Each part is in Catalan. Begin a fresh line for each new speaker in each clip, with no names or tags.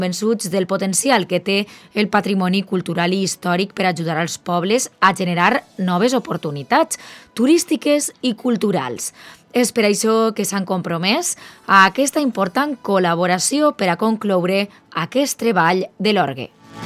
convençuts del potencial que té el patrimoni cultural i històric per ajudar als pobles a generar noves oportunitats turístiques i culturals. És per això que s'han compromès a aquesta important col·laboració per a concloure aquest treball de l'Orgue.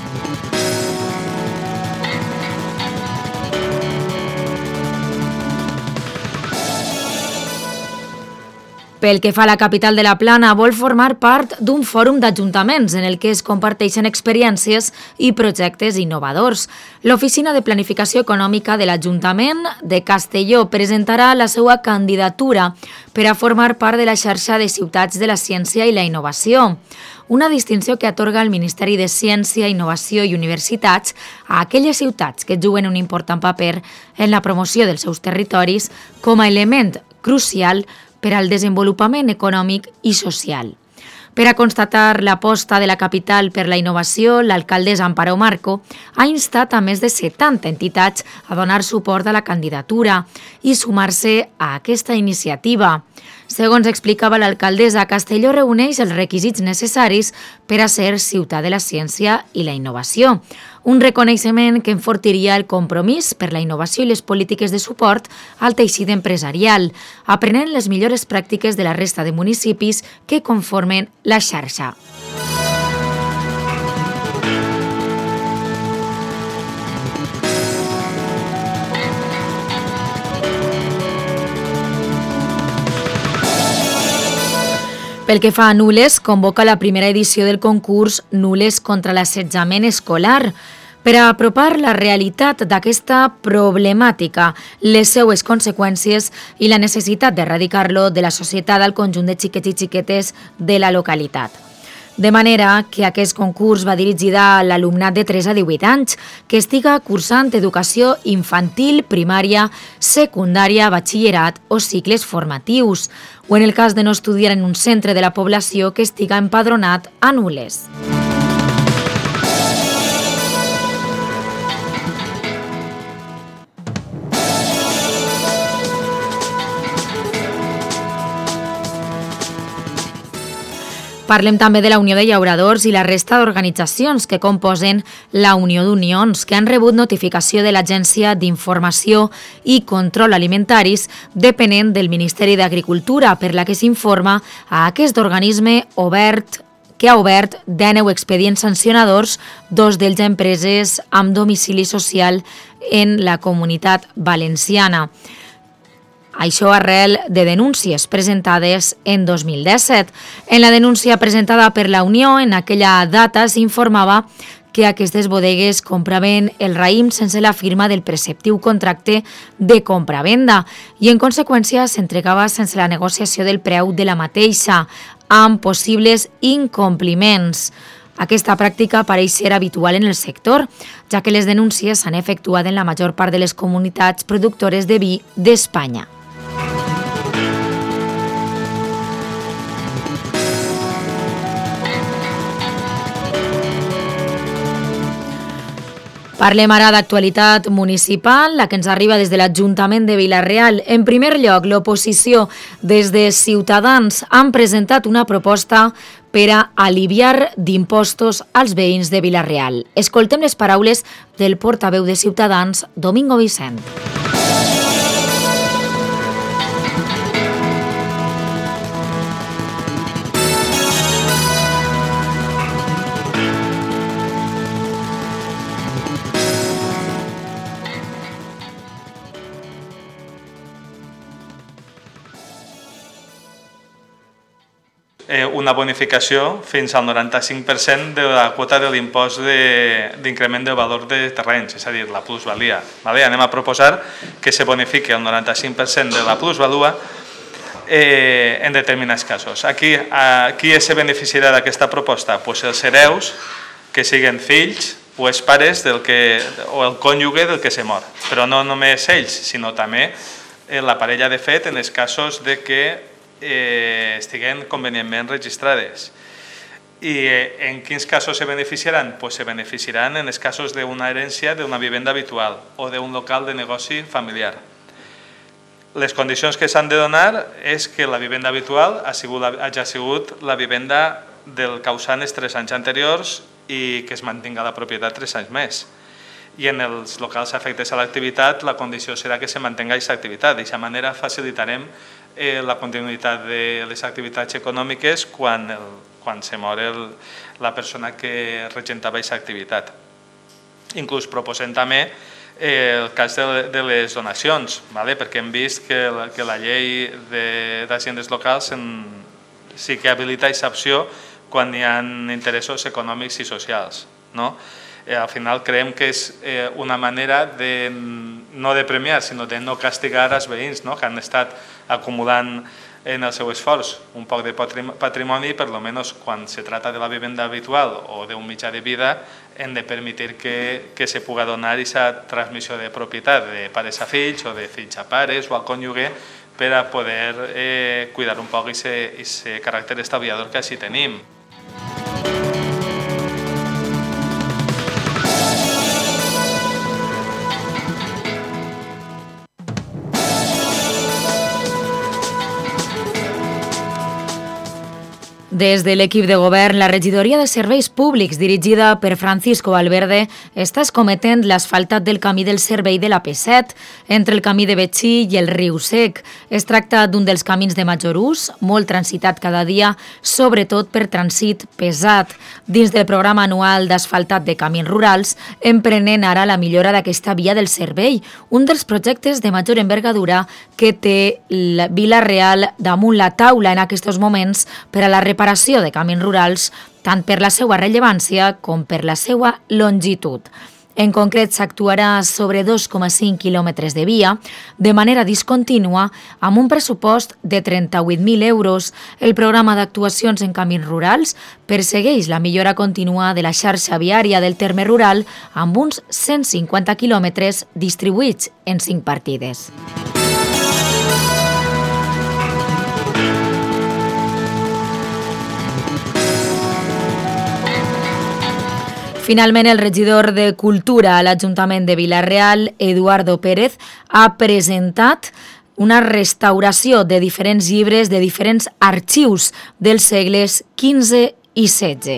Pel que fa a la capital de la Plana, vol formar part d'un fòrum d'ajuntaments en el que es comparteixen experiències i projectes innovadors. L'Oficina de Planificació Econòmica de l'Ajuntament de Castelló presentarà la seva candidatura per a formar part de la xarxa de ciutats de la ciència i la innovació, una distinció que atorga el Ministeri de Ciència, Innovació i Universitats a aquelles ciutats que juguen un important paper en la promoció dels seus territoris com a element crucial per al desenvolupament econòmic i social. Per a constatar l'aposta de la capital per la innovació, l'alcaldessa Amparo Marco ha instat a més de 70 entitats a donar suport a la candidatura i sumar-se a aquesta iniciativa. Segons explicava l'alcaldessa, Castelló reuneix els requisits necessaris per a ser ciutat de la ciència i la innovació, un reconeixement que enfortiria el compromís per la innovació i les polítiques de suport al teixit empresarial, aprenent les millors pràctiques de la resta de municipis que conformen la xarxa. Pel que fa a Nules, convoca la primera edició del concurs Nules contra l'assetjament escolar per a apropar la realitat d'aquesta problemàtica, les seues conseqüències i la necessitat d'erradicar-lo de la societat al conjunt de xiquets i xiquetes de la localitat. De manera que aquest concurs va dirigit a l'alumnat de 3 a 18 anys que estiga cursant educació infantil, primària, secundària, batxillerat o cicles formatius, o en el cas de no estudiar en un centre de la població que estiga empadronat a Nules. Parlem també de la Unió de Llauradors i la resta d'organitzacions que composen la Unió d'Unions, que han rebut notificació de l'Agència d'Informació i Control Alimentaris depenent del Ministeri d'Agricultura, per la que s'informa a aquest organisme que ha obert 19 expedients sancionadors, 2 d'ells a empreses amb domicili social en la Comunitat Valenciana. Això arrel de denúncies presentades en 2017. En la denúncia presentada per la Unió, en aquella data s'informava que aquestes bodegues compraven el raïm sense la firma del preceptiu contracte de compra-venda i, en conseqüència, s'entregava sense la negociació del preu de la mateixa, amb possibles incompliments. Aquesta pràctica pareix ser habitual en el sector, ja que les denúncies s'han efectuat en la major part de les comunitats productores de vi d'Espanya. Parlem ara d'actualitat municipal, la que ens arriba des de l'Ajuntament de Vila-real. En primer lloc, l'oposició des de Ciutadans han presentat una proposta per a aliviar d'impostos als veïns de Vila-real. Escoltem les paraules del portaveu de Ciutadans, Domingo Vicent.
Una bonificació fins al 95% de la quota de l'impost d'increment del valor de terrenys, és a dir, la plusvalia. Anem a proposar que se bonifiqui el 95% de la plusvalua en determinats casos. Qui se beneficiarà d'aquesta proposta? Els hereus que siguin fills o els pares o el cònjuge del que se mor. Però no només ells, sinó també la parella de fet en els casos de que estiguen convenientment registrades. I en quins casos se beneficiaran? Se beneficiaran en els casos d'una herència d'una vivenda habitual o d'un local de negoci familiar. Les condicions que s'han de donar és que la vivenda habitual hagi sigut la vivenda del causant els 3 anys anteriors i que es mantinga la propietat 3 anys més. I en els locals afectes a l'activitat la condició serà que se mantenga aquesta activitat. D'aquesta manera facilitarem la continuïtat de les activitats econòmiques quan se mor la persona que regentava aquesta activitat. Inclús proposem també el cas de les donacions, perquè hem vist que la llei d'hisendes locals sí que habilita aquesta opció quan hi ha interessos econòmics i socials. Al final creiem que és una manera no de premiar, sinó de no castigar els veïns que han estat acumulant en el seu esforç un poc de patrimoni, per almenys quan se trata de la vivenda habitual o d'un mitjà de vida, hem de permetir que se pugui donar aquesta transmissió de propietat de pares a fills o de fills a pares o al cònjuge per a poder cuidar un poc aquest caràcter estalviador que així tenim.
Des de l'equip de govern, la regidoria de serveis públics, dirigida per Francisco Valverde, està escometent l'asfaltat del camí del servei de la P7, entre el camí de Betxí i el Riu Sec. Es tracta d'un dels camins de major ús, molt transitat cada dia, sobretot per trànsit pesat. Dins del programa anual d'asfaltat de camins rurals, emprenen ara la millora d'aquesta via del servei, un dels projectes de major envergadura que té Vila-real damunt la taula en aquests moments per a la reparació de camins rurals, tant per la seva rellevància com per la seva longitud. En concret, s'actuarà sobre 2,5 quilòmetres de via de manera discontínua amb un pressupost de 38.000 euros. El programa d'actuacions en camins rurals persegueix la millora contínua de la xarxa viària del terme rural amb uns 150 quilòmetres distribuïts en 5 partides. Finalment, el regidor de Cultura a l'Ajuntament de Vila-real, Eduardo Pérez, ha presentat una restauració de diferents llibres de diferents arxius dels segles XV i XVI.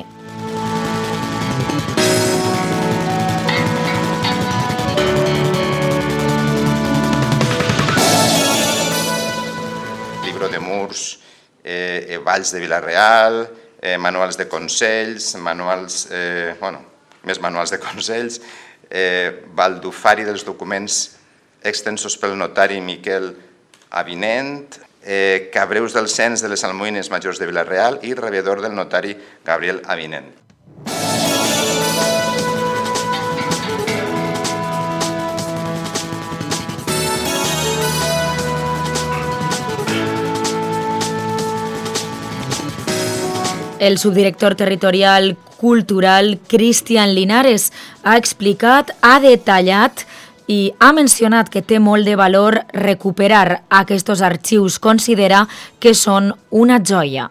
Libro de murs, valls de Vila-real, manuals de consells, més manuals de consells, baldufari dels documents extensos pel notari Miquel Avinent, cabreus del cens de les almoines majors de Vila-real i rebedor del notari Gabriel Avinent.
El subdirector territorial cultural Cristian Linares ha explicat, ha detallat i ha mencionat que té molt de valor recuperar aquests arxius. Considera que són una joia.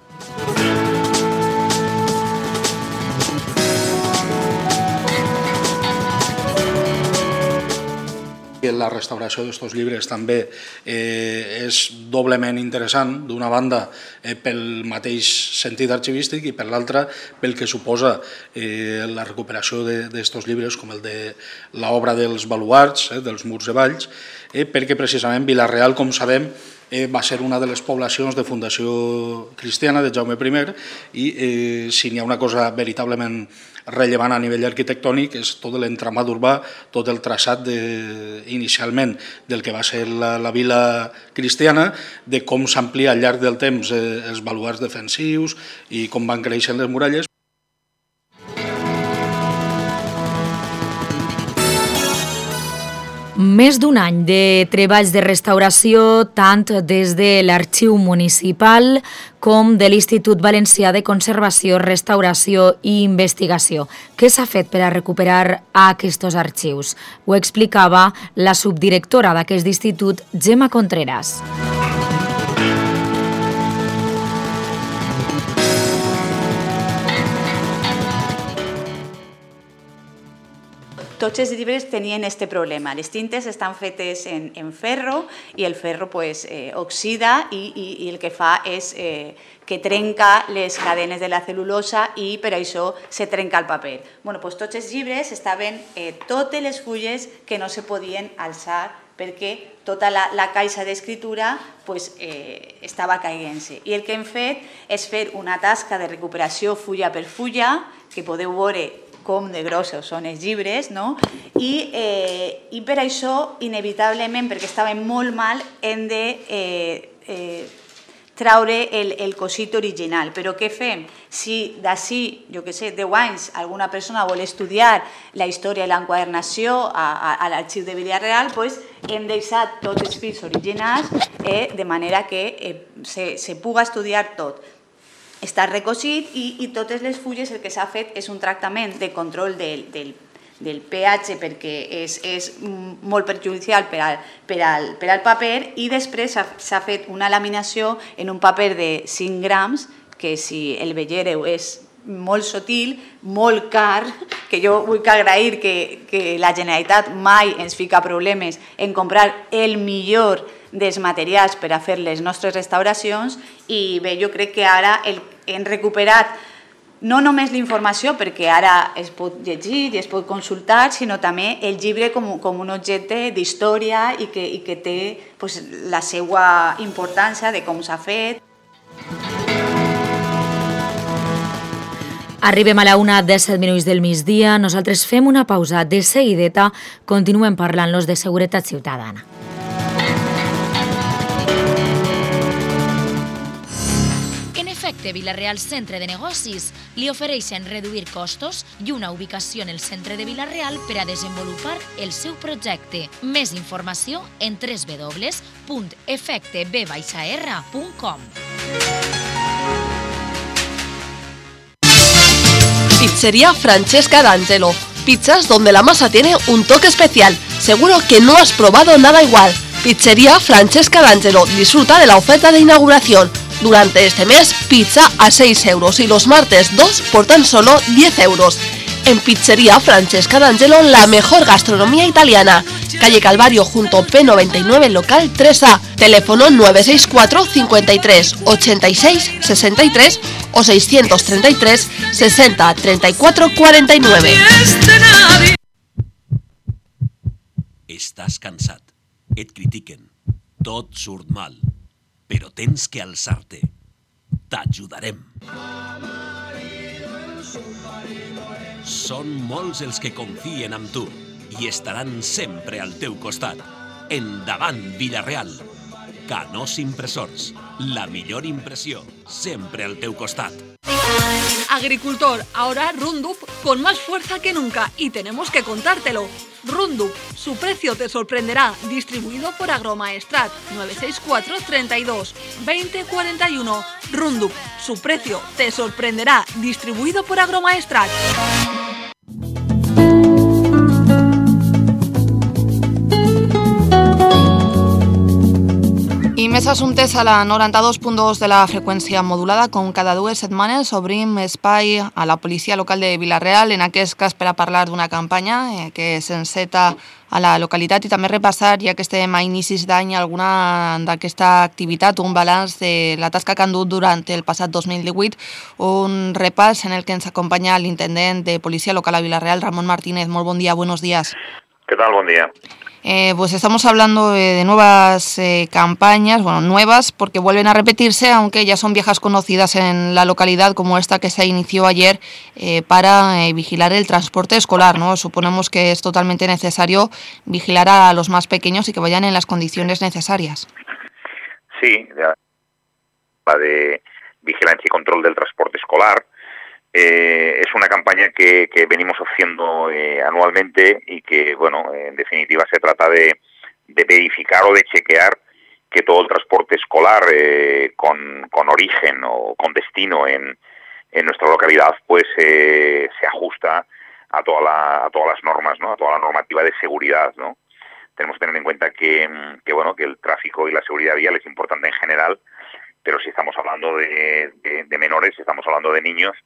La restauració d'aquests llibres també és doblement interessant, d'una banda pel mateix sentit arxivístic i per l'altra pel que suposa la recuperació d'aquests llibres com el de l'obra dels baluards, dels murs de valls, perquè precisament Vila-real, com sabem, va ser una de les poblacions de fundació cristiana de Jaume I i si n'hi ha una cosa veritablement rellevant a nivell arquitectònic és tot l'entramat urbà, tot el traçat inicialment del que va ser la vila cristiana, de com s'amplia al llarg del temps els baluards defensius i com van créixer les muralles.
Més d'un any de treballs de restauració tant des de l'Arxiu Municipal com de l'Institut Valencià de Conservació, Restauració i Investigació. Què s'ha fet per a recuperar aquests arxius? Ho explicava la subdirectora d'aquest institut, Gemma Contreras.
tots els llibres tenien aquest problema. Les tintes estan fetes en ferro i el ferro oxida i el que fa és que trenca les cadenes de la cel·lulosa i per això se trenca el paper. Tots els llibres estaven totes les fulles que no se podien alçar perquè tota la caixa d'escriptura estava caient-se. I el que hem fet és fer una tasca de recuperació fulla per fulla, que podeu veure com de grossos són els llibres, i per això, inevitablement, perquè estaven molt mal, hem de traure el cosit original. Però què fem? Si d'ací, 10 anys, alguna persona vol estudiar la història i l'enquadernació a l'arxiu de Vila-real, hem deixat tots els fils originals de manera que se puga estudiar tot. Està recosit i totes les fulles el que s'ha fet és un tractament de control del pH perquè és molt perjudicial per al paper i després s'ha fet una laminació en un paper de 5 grams que si el veiéreu és molt sutil, molt car, que jo vull agrair que la Generalitat mai ens fica problemes en comprar el millor dels materials per a fer les nostres restauracions i bé, jo crec que ara hem recuperat no només la informació, perquè ara es pot llegir i es pot consultar, sinó també el llibre com un objecte d'història i que té la seva importància de com s'ha fet.
Arribem a la 1:17 del migdia. Nosaltres fem una pausa. De seguideta continuem parlant-los de seguretat ciutadana. Vila-real Centre de Negocis li ofereixen reduir costos i una ubicació en el centre de Vila-real per a desenvolupar el seu projecte. Més informació en www.efecteb-r.com.
Pizzería Francesca D'Angelo. Pizzas donde la masa tiene un toque especial. Seguro que no has probado nada igual. Pizzería Francesca D'Angelo. Disfruta de la oferta de inauguración. Durante este mes, pizza a 6 euros y los martes 2 por tan solo 10 euros. En Pizzería Francesca D'Angelo, la mejor gastronomía italiana. Calle Calvario junto P99, local 3A. Teléfono 964 53 86 63 o 633 60 34 49.
Estàs cansat, et critiquen, tot surt mal. Però tens que alçar-te. T'ajudarem. Són molts els que confien en tu i estaran sempre al teu costat. Endavant, Vila-real. Canós Impressors. La millor impressió, sempre al teu costat.
Agricultor, ahora Roundup con más fuerza que nunca y tenemos que contártelo. Roundup, su precio te sorprenderá, distribuido por Agromaestrat, 964 32 20 41. Roundup, su precio te sorprenderá, distribuido por Agromaestrat. I més assumptes a la 92.2 de la freqüència modulada. Com cada 2 setmanes obrim espai a la policia local de Vila-real, en aquest cas per a parlar d'una campanya que s'enceta a la localitat i també repassar, ja que estem a inicis d'any, alguna d'aquesta activitat, un balanç de la tasca que han dut durant el passat 2018, un repàs en el que ens acompanya l'intendent de policia local a Vila-real, Ramón Martínez. Muy buen día, buenos días.
¿Qué tal? Buen día.
Pues estamos hablando de nuevas campañas, bueno, nuevas porque vuelven a repetirse, aunque ya son viejas conocidas en la localidad, como esta que se inició ayer para vigilar el transporte escolar, ¿no? Suponemos que es totalmente necesario vigilar a los más pequeños y que vayan en las condiciones necesarias.
Sí, la de vigilancia y control del transporte escolar. Es una campaña que venimos haciendo anualmente y que, bueno, en definitiva se trata de verificar o de chequear que todo el transporte escolar con origen o con destino en nuestra localidad pues se ajusta a todas las normas, ¿no? A toda la normativa de seguridad, ¿no? Tenemos que tener en cuenta que el tráfico y la seguridad vial es importante en general, pero si estamos hablando de menores, si estamos hablando de niños,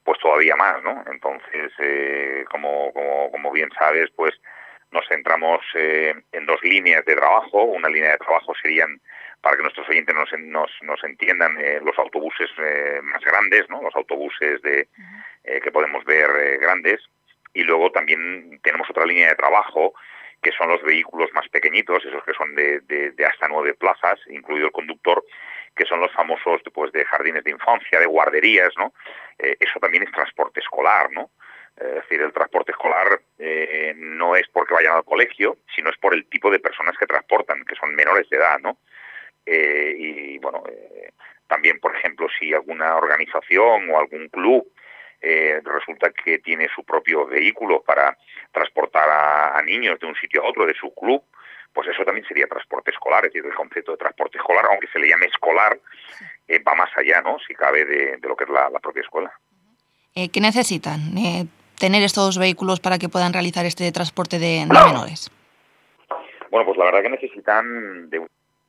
pues todavía más, ¿no? Entonces, como bien sabes, pues nos centramos en dos líneas de trabajo. Una línea de trabajo serían, para que nuestros oyentes nos entiendan, los autobuses más grandes, ¿no? Los autobuses que podemos ver grandes. Y luego también tenemos otra línea de trabajo, que son los vehículos más pequeñitos, esos que son de hasta 9 plazas, incluido el conductor, que son los famosos pues, de jardines de infancia, de guarderías, ¿no? Eso también es transporte escolar, ¿no? Es decir, el transporte escolar no es porque vayan al colegio, sino es por el tipo de personas que transportan, que son menores de edad, ¿no? Y bueno, también, por ejemplo, si alguna organización o algún club resulta que tiene su propio vehículo para transportar a niños de un sitio a otro de su club, pues eso también sería transporte escolar. Es decir, el concepto de transporte escolar, aunque se le llame escolar, va más allá, ¿no? Si cabe, de lo que es la propia escuela.
¿Qué necesitan tener estos vehículos para que puedan realizar este transporte de menores?
Bueno, pues la verdad que necesitan de un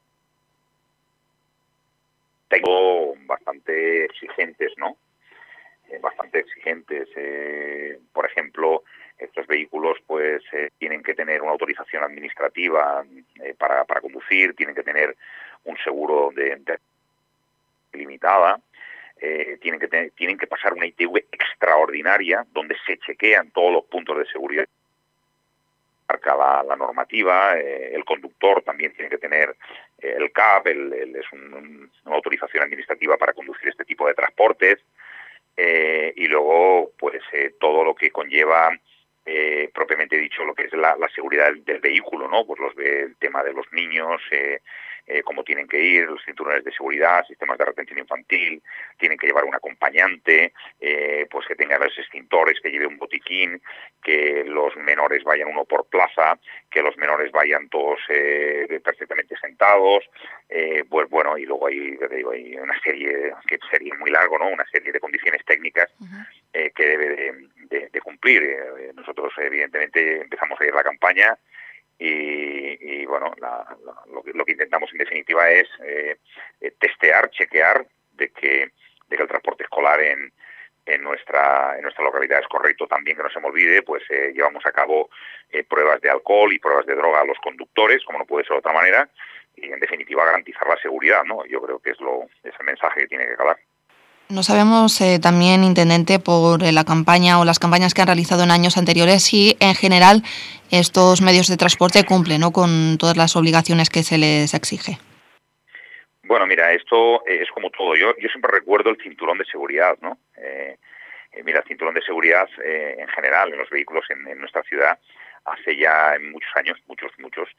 técnico bastante exigentes, ¿no? Bastante exigentes. Por ejemplo, estos vehículos pues tienen que tener una autorización administrativa para conducir, tienen que tener un seguro de limitada, tienen que pasar una ITV extraordinaria donde se chequean todos los puntos de seguridad. Marca la normativa, el conductor también tiene que tener el CAP, es una autorización administrativa para conducir este tipo de transportes. Y luego pues todo lo que conlleva propiamente dicho lo que es la seguridad del vehículo, ¿no? Pues el tema de los niños, cómo tienen que ir, los cinturones de seguridad, sistemas de retención infantil, tienen que llevar un acompañante, pues que tenga los extintores, que lleve un botiquín, que los menores vayan uno por plaza, que los menores vayan todos perfectamente sentados, pues bueno, y luego hay una serie, que sería muy largo, ¿no? Una serie de condiciones técnicas que debe de cumplir. Nosotros evidentemente empezamos a ir la campaña y bueno, lo que intentamos en definitiva es testear, chequear de que el transporte escolar en nuestra localidad es correcto. También, que no se me olvide, pues llevamos a cabo pruebas de alcohol y pruebas de droga a los conductores, como no puede ser de otra manera, y en definitiva garantizar la seguridad, ¿no? Yo creo que es el mensaje que tiene que calar.
No sabemos también, intendente, por la campaña o las campañas que han realizado en años anteriores, si en general estos medios de transporte cumplen, ¿no?, con todas las obligaciones que se les exige.
Bueno, mira, esto es como todo. Yo siempre recuerdo el cinturón de seguridad, ¿no? Mira, el cinturón de seguridad en general en los vehículos en nuestra ciudad hace ya muchos años, muchos.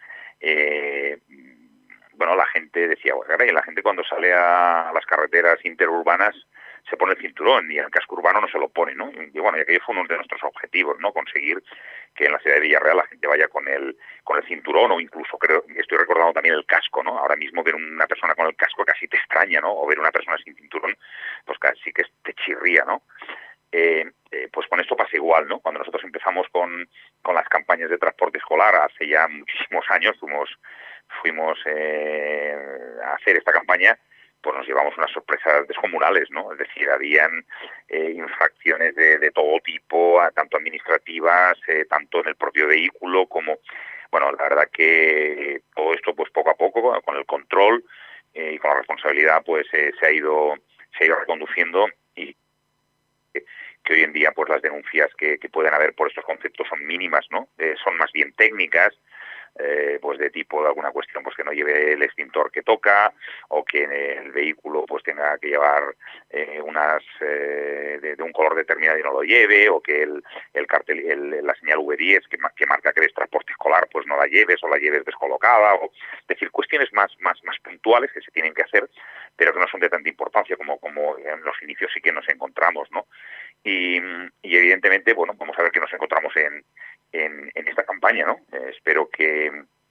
Bueno, la gente decía, bueno, la gente cuando sale a las carreteras interurbanas se pone el cinturón y en el casco urbano no se lo pone, ¿no? Y bueno, y aquello fue uno de nuestros objetivos, ¿no? Conseguir que en la ciudad de Villarreal la gente vaya con el cinturón, o incluso estoy recordando también el casco, ¿no? Ahora mismo ver una persona con el casco casi te extraña, ¿no? O ver una persona sin cinturón, pues casi que te chirría, ¿no? Pues con esto pasa igual, ¿no? Cuando nosotros empezamos con las campañas de transporte escolar hace ya muchísimos años, fuimos a hacer esta campaña, pues nos llevamos unas sorpresas descomunales, ¿no? Es decir, habían infracciones de todo tipo, tanto administrativas, tanto en el propio vehículo como... Bueno, la verdad que todo esto, pues poco a poco, con el control y con la responsabilidad, pues se ha ido reconduciendo, y que hoy en día pues las denuncias que pueden haber por estos conceptos son mínimas, ¿no? Son más bien técnicas, pues de tipo de alguna cuestión pues que no lleve el extintor que toca, o que el vehículo pues tenga que llevar unas de un color determinado y no lo lleve, o que el cartel, la señal V10 que marca que es transporte escolar pues no la lleves, o la lleves descolocada, o es decir, cuestiones más puntuales que se tienen que hacer, pero que no son de tanta importancia como en los inicios sí que nos encontramos, ¿no? Y evidentemente, bueno, vamos a ver qué nos encontramos en esta campaña, ¿no? Espero que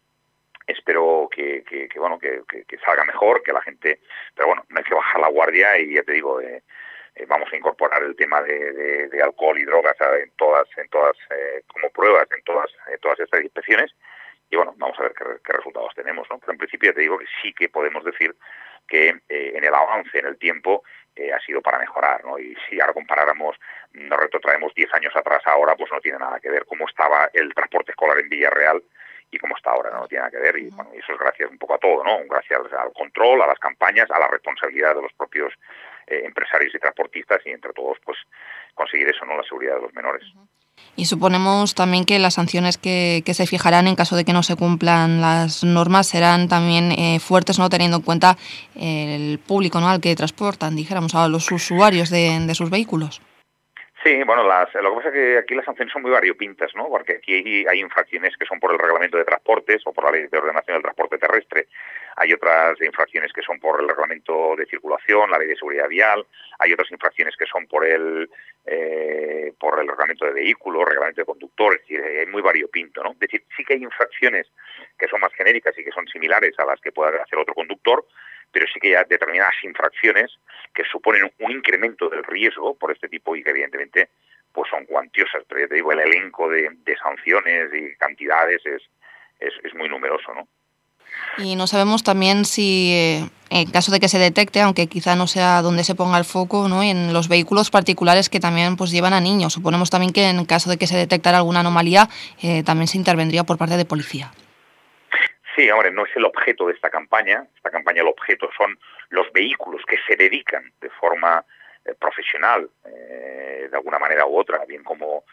bueno, que salga mejor, que la gente, pero bueno, no hay que bajar la guardia, y ya te digo, vamos a incorporar el tema de alcohol y drogas en todas como pruebas en todas estas inspecciones, y bueno, vamos a ver qué resultados tenemos, ¿no? Pero en principio ya te digo que sí que podemos decir que en el avance, en el tiempo, ha sido para mejorar, ¿no? Y si ahora comparáramos, nos retrotraemos 10 años atrás ahora, pues no tiene nada que ver cómo estaba el transporte escolar en Villarreal y cómo está ahora, no tiene nada que ver, y bueno, eso es gracias un poco a todo, ¿no? Gracias al control, a las campañas, a la responsabilidad de los propios empresarios y transportistas, y entre todos, pues conseguir eso, ¿no? La seguridad de los menores.
Y suponemos también que las sanciones que se fijarán en caso de que no se cumplan las normas serán también fuertes, ¿no? Teniendo en cuenta el público, ¿no? Al que transportan, dijéramos, a los usuarios de sus vehículos.
Sí, bueno, lo que pasa es que aquí las sanciones son muy variopintas, ¿no? Porque aquí hay infracciones que son por el reglamento de transportes o por la ley de ordenación del transporte terrestre. Hay otras infracciones que son por el reglamento de circulación, la ley de seguridad vial. Hay otras infracciones que son por el reglamento de vehículos, reglamento de conductores. Es decir, es muy variopinto, ¿no? Es decir, sí que hay infracciones que son más genéricas y que son similares a las que pueda hacer otro conductor, pero sí que hay determinadas infracciones que suponen un incremento del riesgo por este tipo y que evidentemente pues son cuantiosas. Pero ya te digo, el elenco de sanciones y cantidades es muy numeroso, ¿no?
Y no sabemos también si, en caso de que se detecte, aunque quizá no sea donde se ponga el foco, ¿no? En los vehículos particulares que también pues llevan a niños. Suponemos también que en caso de que se detectara alguna anomalía, también se intervendría por parte de policía.
Sí, hombre, no es el objeto de esta campaña. Esta campaña, el objeto son los vehículos que se dedican de forma profesional, de alguna manera u otra, bien como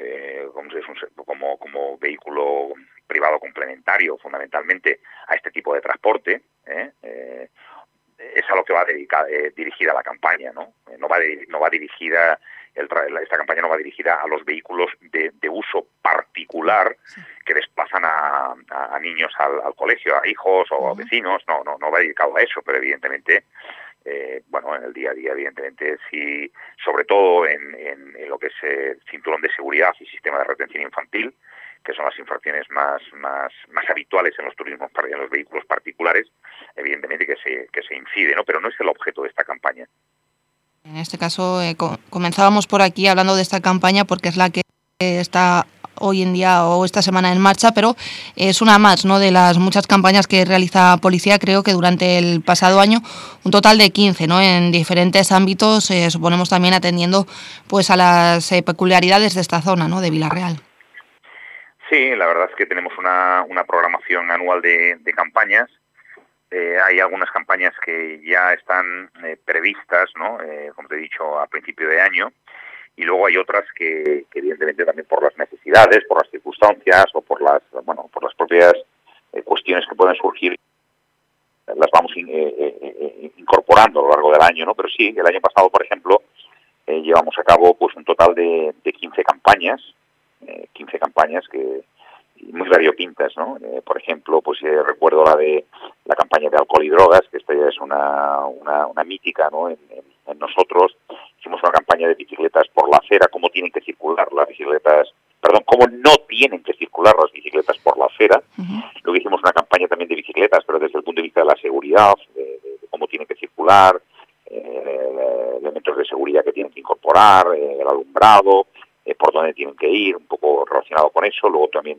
vehículo privado complementario, fundamentalmente, a este tipo de transporte. Es a lo que va dirigida la campaña, ¿no? No va dirigida esta campaña no va dirigida a los vehículos de uso particular que desplazan a niños al colegio, a hijos o a vecinos. No va dedicado a eso, pero evidentemente, en el día a día, evidentemente, sí, sobre todo en lo que es cinturón de seguridad y sistema de retención infantil, que son las infracciones más habituales en los turismos, en los vehículos particulares, evidentemente que se incide, ¿no? Pero no es el objeto de esta campaña.
En este caso, comenzábamos por aquí hablando de esta campaña porque es la que está hoy en día o esta semana en marcha, pero es una más, ¿no?, de las muchas campañas que realiza Policía. Creo que durante el pasado año un total de 15, ¿no?, en diferentes ámbitos, suponemos también atendiendo pues a las peculiaridades de esta zona, ¿no?, de Villarreal.
Sí, la verdad es que tenemos una programación anual de campañas. Hay algunas campañas que ya están previstas, ¿no? Como te he dicho, a principio de año, y luego hay otras que evidentemente también por las necesidades, por las circunstancias o por las propias cuestiones que pueden surgir, las vamos incorporando a lo largo del año, ¿no? Pero sí, el año pasado, por ejemplo, llevamos a cabo pues un total de 15 campañas, que muy variopintas, ¿no? Por ejemplo, pues recuerdo la campaña de alcohol y drogas, que esta ya es una mítica, ¿no? En nosotros hicimos una campaña de bicicletas por la acera, cómo tienen que circular las bicicletas, cómo no tienen que circular las bicicletas por la acera. Luego hicimos una campaña también de bicicletas, pero desde el punto de vista de la seguridad, de cómo tienen que circular, elementos de seguridad que tienen que incorporar, el alumbrado, por dónde tienen que ir, un poco relacionado con eso. Luego también,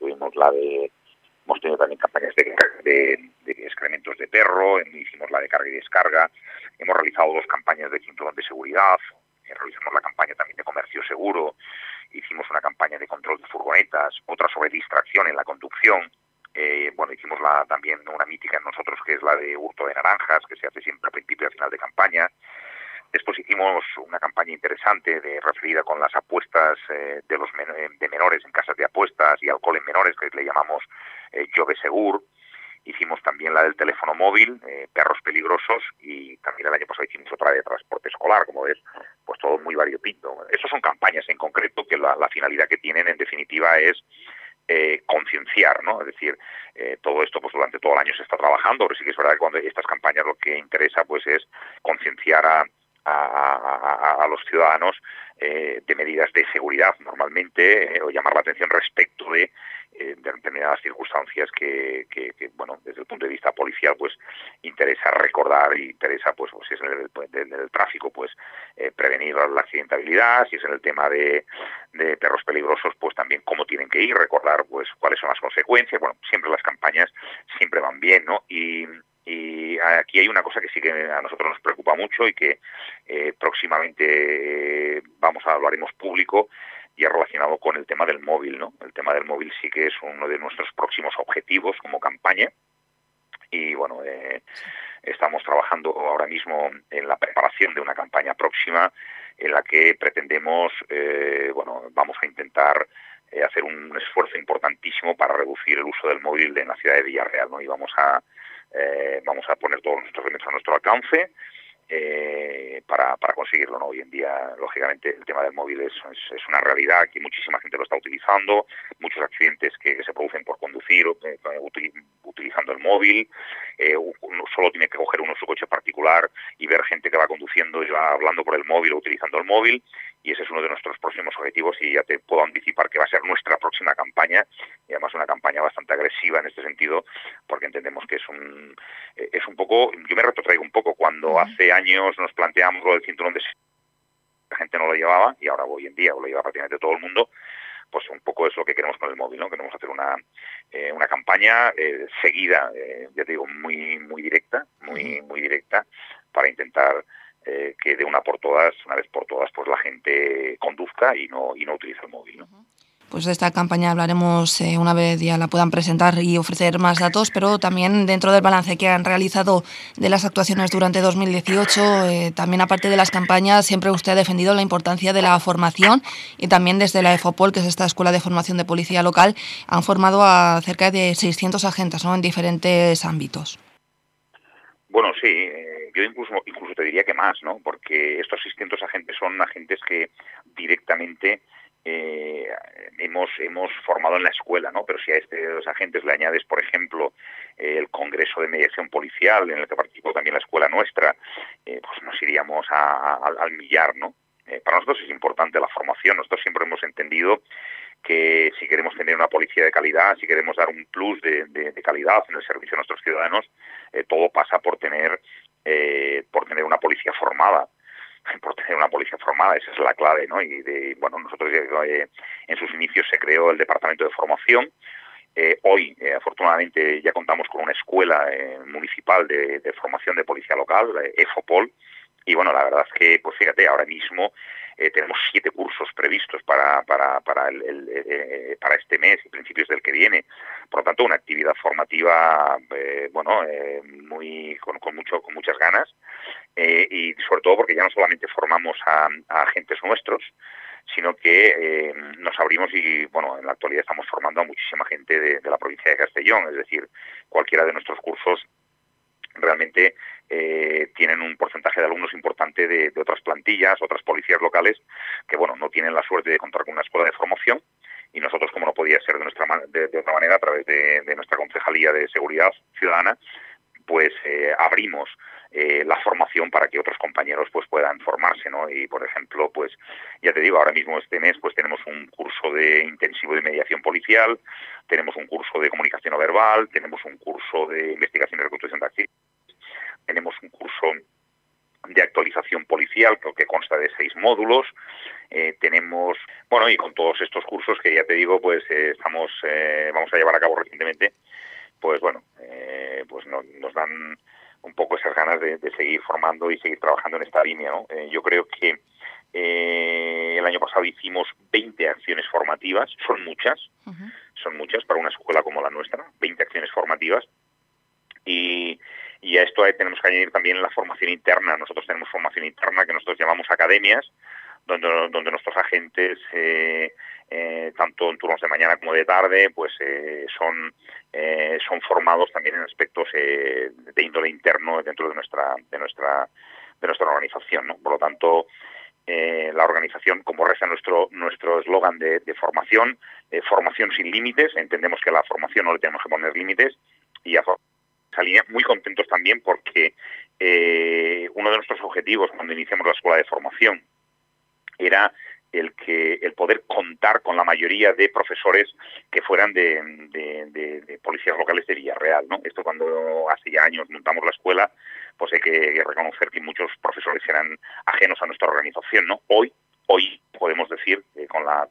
hemos tenido también campañas de excrementos de perro, hicimos la de carga y descarga, hemos realizado 2 campañas de cinturón de seguridad, realizamos la campaña también de comercio seguro, hicimos una campaña de control de furgonetas, otra sobre distracción en la conducción. Hicimos también una mítica en nosotros, que es la de hurto de naranjas, que se hace siempre a principio y a final de campaña. Después hicimos una campaña interesante referida con las apuestas de menores en casas de apuestas y alcohol en menores, que le llamamos Jove Segur. Hicimos también la del teléfono móvil, perros peligrosos, y también el año pasado hicimos otra de transporte escolar. Como ves, pues todo muy variopinto. Esas son campañas en concreto que la finalidad que tienen, en definitiva, es concienciar, ¿no? Es decir, todo esto pues durante todo el año se está trabajando, pero sí que es verdad que cuando estas campañas lo que interesa pues es concienciar a los ciudadanos de medidas de seguridad normalmente, o llamar la atención respecto de determinadas circunstancias que, bueno, desde el punto de vista policial, pues interesa recordar y interesa, pues si es en el tráfico, pues prevenir la accidentabilidad, si es en el tema de perros peligrosos, pues también cómo tienen que ir, recordar pues cuáles son las consecuencias. Bueno, siempre las campañas siempre van bien, ¿no? Y aquí hay una cosa que sí que a nosotros nos preocupa mucho y que próximamente lo haremos público, y es relacionado con el tema del móvil, ¿no? El tema del móvil sí que es uno de nuestros próximos objetivos como campaña, y bueno, estamos trabajando ahora mismo en la preparación de una campaña próxima en la que pretendemos, vamos a intentar hacer un esfuerzo importantísimo para reducir el uso del móvil en la ciudad de Villarreal, ¿no? Y vamos a poner todos nuestros medios a nuestro alcance para conseguirlo, ¿no? Hoy en día, lógicamente, el tema del móvil es una realidad, que muchísima gente lo está utilizando, muchos accidentes que se producen por conducir utilizando el móvil. Uno solo tiene que coger uno su coche particular y ver gente que va conduciendo y va hablando por el móvil o utilizando el móvil, y ese es uno de nuestros próximos objetivos, y ya te puedo anticipar que va a ser nuestra próxima campaña, y además una campaña bastante agresiva en este sentido, porque entendemos que es un poco, yo me retrotraigo un poco, cuando hace años nos planteamos lo del cinturón de seguridad, la gente no lo llevaba, y ahora hoy en día lo lleva prácticamente todo el mundo. Pues un poco es lo que queremos con el móvil, ¿no? Queremos hacer una campaña seguida, ya te digo, muy directa, muy directa, para intentar que de una vez por todas, pues la gente conduzca y no utilice el móvil, ¿no?
Pues de esta campaña hablaremos una vez ya la puedan presentar y ofrecer más datos, pero también dentro del balance que han realizado de las actuaciones durante 2018, también aparte de las campañas, siempre usted ha defendido la importancia de la formación, y también desde la EFOPOL, que es esta Escuela de Formación de Policía Local, han formado a cerca de 600 agentes, ¿no?, en diferentes ámbitos.
Bueno, sí, yo incluso te diría que más, ¿no? Porque estos 600 agentes son agentes que directamente hemos formado en la escuela, ¿no? Pero si a estos agentes le añades, por ejemplo, el Congreso de Mediación Policial, en el que participó también la escuela nuestra, pues nos iríamos al millar, ¿no? Para nosotros es importante la formación. Nosotros siempre hemos entendido que si queremos tener una policía de calidad, si queremos dar un plus de calidad en el servicio a nuestros ciudadanos, todo pasa por tener una policía formada. Esa es la clave, ¿no? Y nosotros en sus inicios se creó el Departamento de Formación. Hoy, afortunadamente, ya contamos con una escuela municipal de formación de policía local, EFOPOL, y bueno, la verdad es que, pues fíjate, ahora mismo tenemos 7 cursos previstos para este mes y principios del que viene. Por lo tanto, una actividad formativa, con muchas ganas, y sobre todo porque ya no solamente formamos a agentes nuestros, sino que nos abrimos y, bueno, en la actualidad estamos formando a muchísima gente de la provincia de Castellón. Es decir, cualquiera de nuestros cursos realmente tienen un porcentaje de alumnos importante de otras plantillas, otras policías locales, que, bueno, no tienen la suerte de contar con una escuela de formación, y nosotros, como no podía ser de otra manera, a través de nuestra Concejalía de Seguridad Ciudadana, pues abrimos la formación para que otros compañeros pues puedan formarse, ¿no? Y, por ejemplo, pues ya te digo, ahora mismo este mes pues tenemos un curso de intensivo de mediación policial, tenemos un curso de comunicación no verbal, tenemos un curso de investigación y reconstrucción de accidentes, tenemos un curso de actualización policial que consta de 6 módulos. Tenemos, bueno, y con todos estos cursos que ya te digo, pues vamos a llevar a cabo recientemente, pues bueno, pues nos dan un poco esas ganas de seguir formando y seguir trabajando en esta línea, ¿no? Yo creo que el año pasado hicimos 20 acciones formativas, son muchas para una escuela como la nuestra, 20 acciones formativas, y a esto tenemos que añadir también la formación interna. Nosotros tenemos formación interna que nosotros llamamos academias, donde nuestros agentes, tanto en turnos de mañana como de tarde, pues son formados también en aspectos de índole interno dentro de nuestra organización, ¿no? Por lo tanto, la organización, como reza nuestro eslogan de formación, formación sin límites. Entendemos que a la formación no le tenemos que poner límites, y salimos muy contentos también porque uno de nuestros objetivos cuando iniciamos la escuela de formación era el poder contar con la mayoría de profesores que fueran de policías locales de Villarreal, ¿no? Esto cuando hace ya años montamos la escuela, pues hay que reconocer que muchos profesores eran ajenos a nuestra organización, ¿no? Hoy podemos decir con la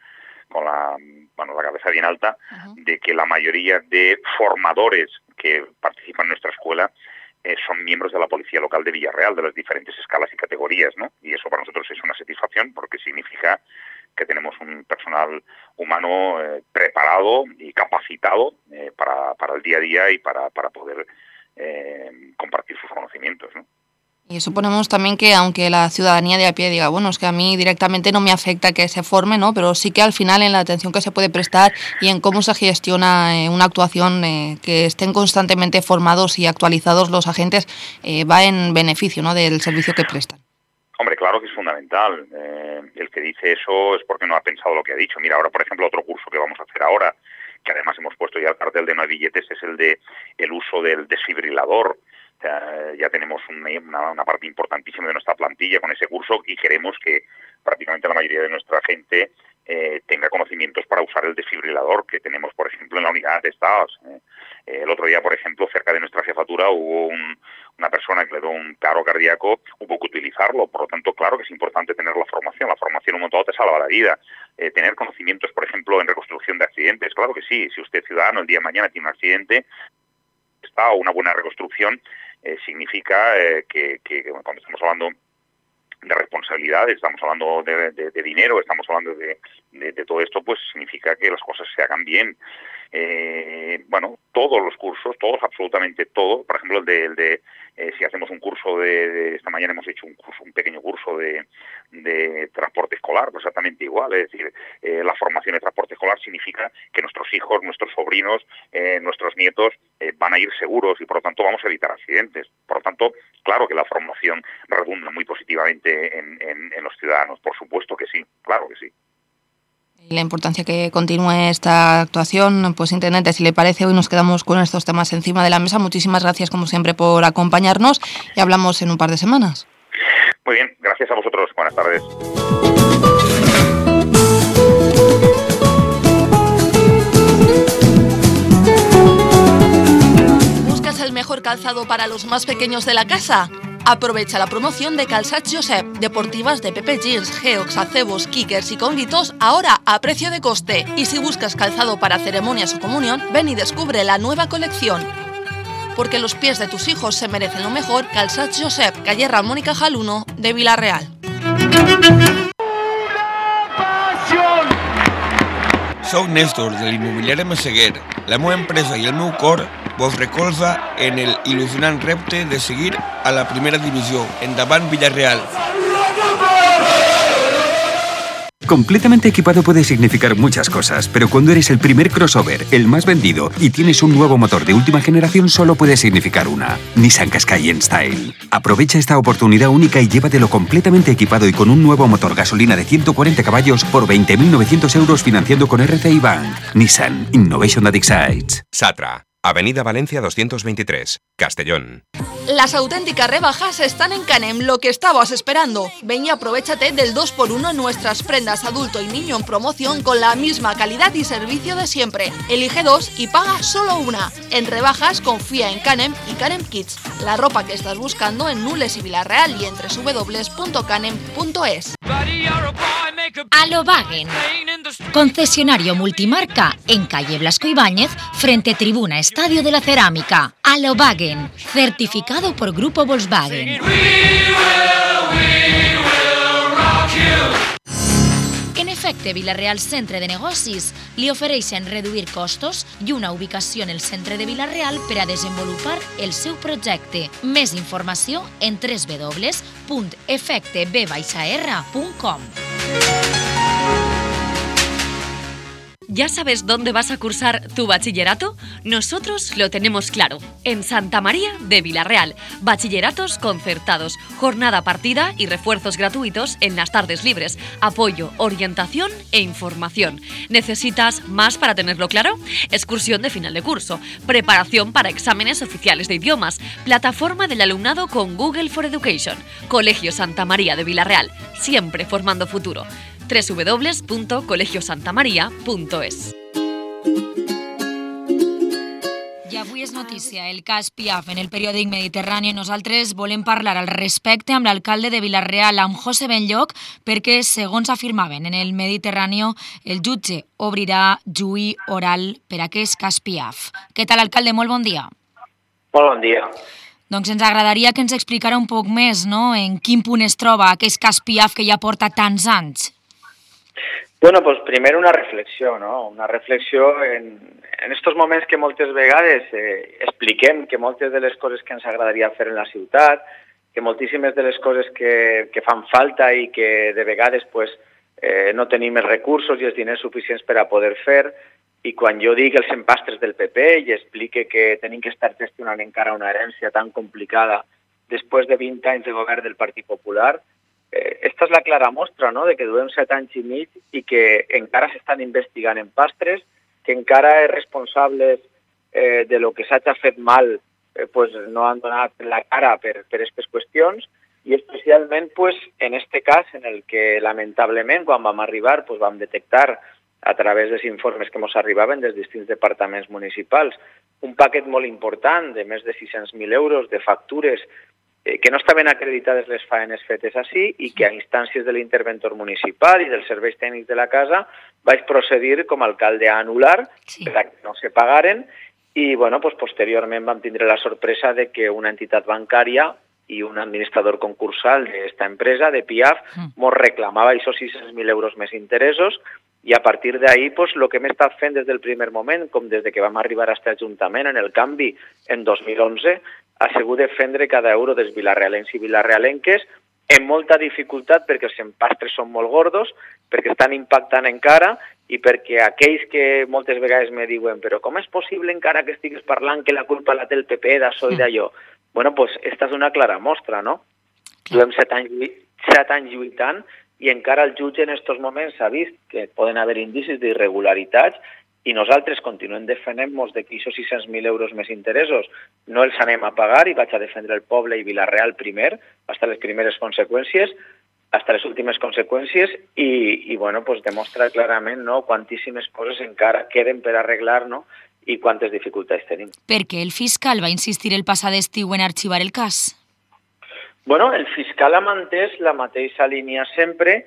cabeza bien alta, de que la mayoría de formadores que participan en nuestra escuela son miembros de la policía local de Villarreal, de las diferentes escalas y categorías, ¿no? Y eso para nosotros es una satisfacción porque significa que tenemos un personal humano preparado y capacitado para el día a día y para poder compartir sus conocimientos, ¿no?
Y suponemos también que aunque la ciudadanía de a pie diga, bueno, es que a mí directamente no me afecta que se forme, ¿no? Pero sí que al final en la atención que se puede prestar y en cómo se gestiona una actuación, que estén constantemente formados y actualizados los agentes, va en beneficio, ¿no?, del servicio que prestan.
Hombre, claro que es fundamental. El que dice eso es porque no ha pensado lo que ha dicho. Mira, ahora, por ejemplo, otro curso que vamos a hacer ahora, que además hemos puesto ya el cartel de no hay billetes, es el uso del desfibrilador. O sea, ya tenemos una parte importantísima de nuestra plantilla con ese curso y queremos que prácticamente la mayoría de nuestra gente tenga conocimientos para usar el desfibrilador que tenemos, por ejemplo, en la unidad de estados. El otro día, por ejemplo, cerca de nuestra jefatura hubo una persona que le dio un paro cardíaco, hubo que utilizarlo. Por lo tanto, claro que es importante tener la formación. La formación un montón te salva la vida. Tener conocimientos, por ejemplo, en reconstrucción de accidentes. Claro que sí. Si usted, ciudadano, el día de mañana tiene un accidente, o una buena reconstrucción, significa que cuando estamos hablando de responsabilidades, estamos hablando de dinero, estamos hablando de todo esto, pues significa que las cosas se hagan bien. Todos los cursos, absolutamente todo, por ejemplo, si hacemos un curso esta mañana hemos hecho un pequeño curso de transporte escolar, pues exactamente igual, es decir, la formación de transporte escolar significa que nuestros hijos, nuestros sobrinos, nuestros nietos van a ir seguros y por lo tanto vamos a evitar accidentes. Por lo tanto, claro que la formación redunda muy positivamente en los ciudadanos, por supuesto que sí, claro que sí.
La importancia que continúe esta actuación, pues intendente, si le parece, hoy nos quedamos con estos temas encima de la mesa. Muchísimas gracias, como siempre, por acompañarnos y hablamos en un par de semanas.
Muy bien, gracias a vosotros. Buenas tardes.
¿Buscas el mejor calzado para los más pequeños de la casa? Aprovecha la promoción de Calçats Josep, deportivas de Pepe Jeans, Geox, Acebos, Kickers y Cónditos, ahora a precio de coste. Y si buscas calzado para ceremonias o comunión, ven y descubre la nueva colección. Porque los pies de tus hijos se merecen lo mejor, Calçats Josep, calle Ramón y Cajal 1 de Vila-real.
Soc Néstor, de l'immobiliari Massaguer. La meva empresa i el meu cor vos recolza en el il·lusionant repte de seguir a la primera divisió. Endavant, Villarreal!
Completamente equipado puede significar muchas cosas, pero cuando eres el primer crossover, el más vendido, y tienes un nuevo motor de última generación, solo puede significar una: Nissan Qashqai N-Style. Aprovecha esta oportunidad única y llévatelo completamente equipado y con un nuevo motor gasolina de 140 caballos por 20.900 euros financiando con RCI Bank. Nissan Innovation that excites.
Satra, Avenida Valencia 223, Castellón.
Las auténticas rebajas están en Canem, lo que estabas esperando. Ven y aprovéchate del 2x1 en nuestras prendas adulto y niño en promoción con la misma calidad y servicio de siempre. Elige 2 y paga solo una. En rebajas confía en Canem y Canem Kids. La ropa que estás buscando en Nules y Vila-real y en www.canem.es.
Alobagen, concesionario multimarca en calle Blasco Ibáñez, frente Tribuna Estadio de la Cerámica. Alobagen, certificado por Grupo Volkswagen. En efecte, Vila-real Centre de Negocis li ofereixen reduir costos i una ubicació en el centre de Vila-real per a desenvolupar el seu projecte. Més informació en www.efecteb-r.com.
¿Ya sabes dónde vas a cursar tu bachillerato? Nosotros lo tenemos claro. En Santa María de Vilarreal. Bachilleratos concertados, jornada partida y refuerzos gratuitos en las tardes libres. Apoyo, orientación e información. ¿Necesitas más para tenerlo claro? Excursión de final de curso. Preparación para exámenes oficiales de idiomas. Plataforma del alumnado con Google for Education. Colegio Santa María de Vilarreal. Siempre formando futuro. www.colegiosantamaria.es.
I avui és notícia el cas Piaf en el periòdic Mediterrani. Nosaltres volem parlar al respecte amb l'alcalde de Vilarreal, amb José Benlloc, perquè, segons afirmaven en el Mediterrani, el jutge obrirà juí oral per aquest cas Piaf. Què tal, alcalde? Molt bon dia.
Molt bon dia.
Doncs ens agradaria que ens explicara un poc més, no?, en quin punt es troba aquest cas Piaf que ja porta tants anys.
Bueno, pues primero una reflexió, ¿no? Una reflexió en estos moments que moltes vegades expliquem que moltes de les coses que ens agradaria fer en la ciutat, que moltíssimes de les coses que fan falta i que de vegades pues, no tenim els recursos i els diners suficients per a poder fer, i quan jo dic els empastres del PP i explique que tenim que estar gestionant encara una herència tan complicada després de 20 anys de govern del Partit Popular, esta és la clara mostra, no?, de que durem 7 anys i mig i que encara s'estan investigant en pastres, que encara els responsables de lo que s'ha fet mal pues, no han donat la cara per aquestes qüestions, i especialment pues, en este cas en el que lamentablement quan vam arribar pues, vam detectar a través dels informes que ens arribaven dels distints departaments municipals un paquet molt important de més de 600.000 euros de factures que no estaven acreditades les faenes fetes així i que a instàncies de l'interventor municipal i dels serveis tècnics de la casa vaig procedir com a alcalde a anul·lar perquè no se pagaren i bueno, pues, posteriorment vam tindre la sorpresa de que una entitat bancària i un administrador concursal d'esta empresa, de Piaf, ens reclamava aquests 600.000 euros més interessos i a partir d'ahí pues, el que hem estat fent des del primer moment, com des que vam arribar a aquest Ajuntament en el canvi en 2011, ha sigut defendre cada euro dels vilarrealencs i vilarrealenques amb molta dificultat perquè els empastres són molt gordos, perquè estan impactant encara i perquè aquells que moltes vegades me diuen però com és possible encara que estigues parlant que la culpa la té el PP d'això i d'allò? Bueno, pues esta és una clara mostra, no? Duem 7 anys lluitant i encara el jutge en aquests moments ha vist que poden haver indicis d'irregularitats i nosaltres continuem defendent-nos que aquests 600.000 euros més interessos no els anem a pagar i vaig a defendre el poble i Vilarreal primer, fins les primeres conseqüències, fins les últimes conseqüències i bueno, pues demostra clarament no, quantíssimes coses encara queden per arreglar no, i quantes dificultats tenim.
Per què el fiscal va insistir el passat estiu en arxivar el cas?
Bueno, el fiscal ha mantès la mateixa línia sempre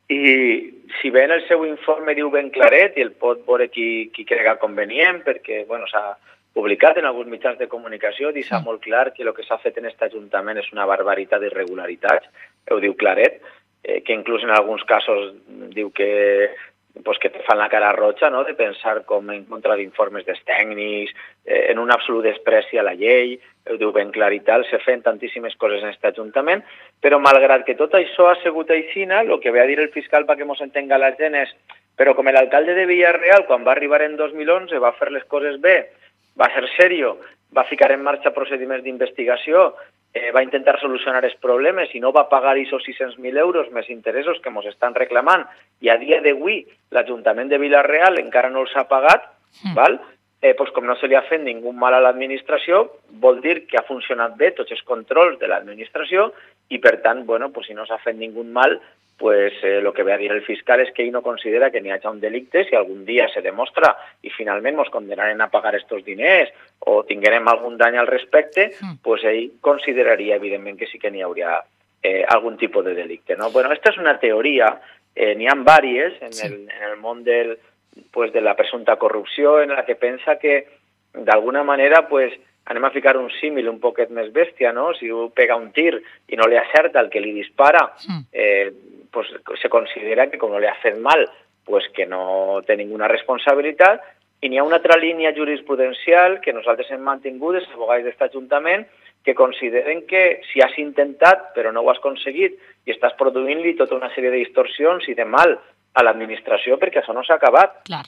i si bé en el seu informe diu ben claret i el pot veure qui crega convenient perquè bueno, s'ha publicat en alguns mitjans de comunicació, deixa molt clar que el que s'ha fet en aquest Ajuntament és una barbaritat d'irregularitats, ho diu claret, que inclús en alguns casos diu que te fan la cara roja no? De pensar com en contra d'informes dels tècnics, en un absolut despreci a la llei, ho diu ben clar i tal, se fan tantíssimes coses en aquest Ajuntament, però malgrat que tot això ha sigut aixina, el que ve a dir el fiscal perquè ens entenga la gent és però com l'alcalde de Vilarreal, quan va arribar en 2011, va fer les coses bé, va ser serio, va ficar en marxa procediments d'investigació, va intentar solucionar els problemes i no va pagar aquests 600.000 euros més interessos que ens estan reclamant i a dia d'avui l'Ajuntament de Vilarreal encara no els ha pagat, val? Pues com no se li ha fet ningú mal a l'administració, vol dir que ha funcionat bé tots els controls de l'administració i per tant, bueno, pues si no s'ha fet ningú mal, pues el que ve a dir el fiscal és que ell no considera que n'hi hagi un delicte si algun dia se demostra i finalment ens condenaren a pagar aquests diners o tinguérem algun dany al respecte, pues ell consideraria evidentment que sí que n'hi hauria algun tipus de delicte. No? Bueno, esta és una teoria, n'hi ha diverses en el món de la presumpta corrupció en la que pensa que d'alguna manera pues, anem a ficar un símil un poquet més bèstia, no? Si un pega un tir i no li acerta el que li dispara, pues se considera que com no li ha fet mal, pues que no té ninguna responsabilitat, i n'hi ha una altra línia jurisprudencial que nosaltres hem mantingut, els advocats d'aquest Ajuntament, que consideren que si has intentat però no ho has aconseguit i estàs produint-li tota una sèrie de distorsions i de mal a l'administració perquè això no s'ha acabat.
Clar.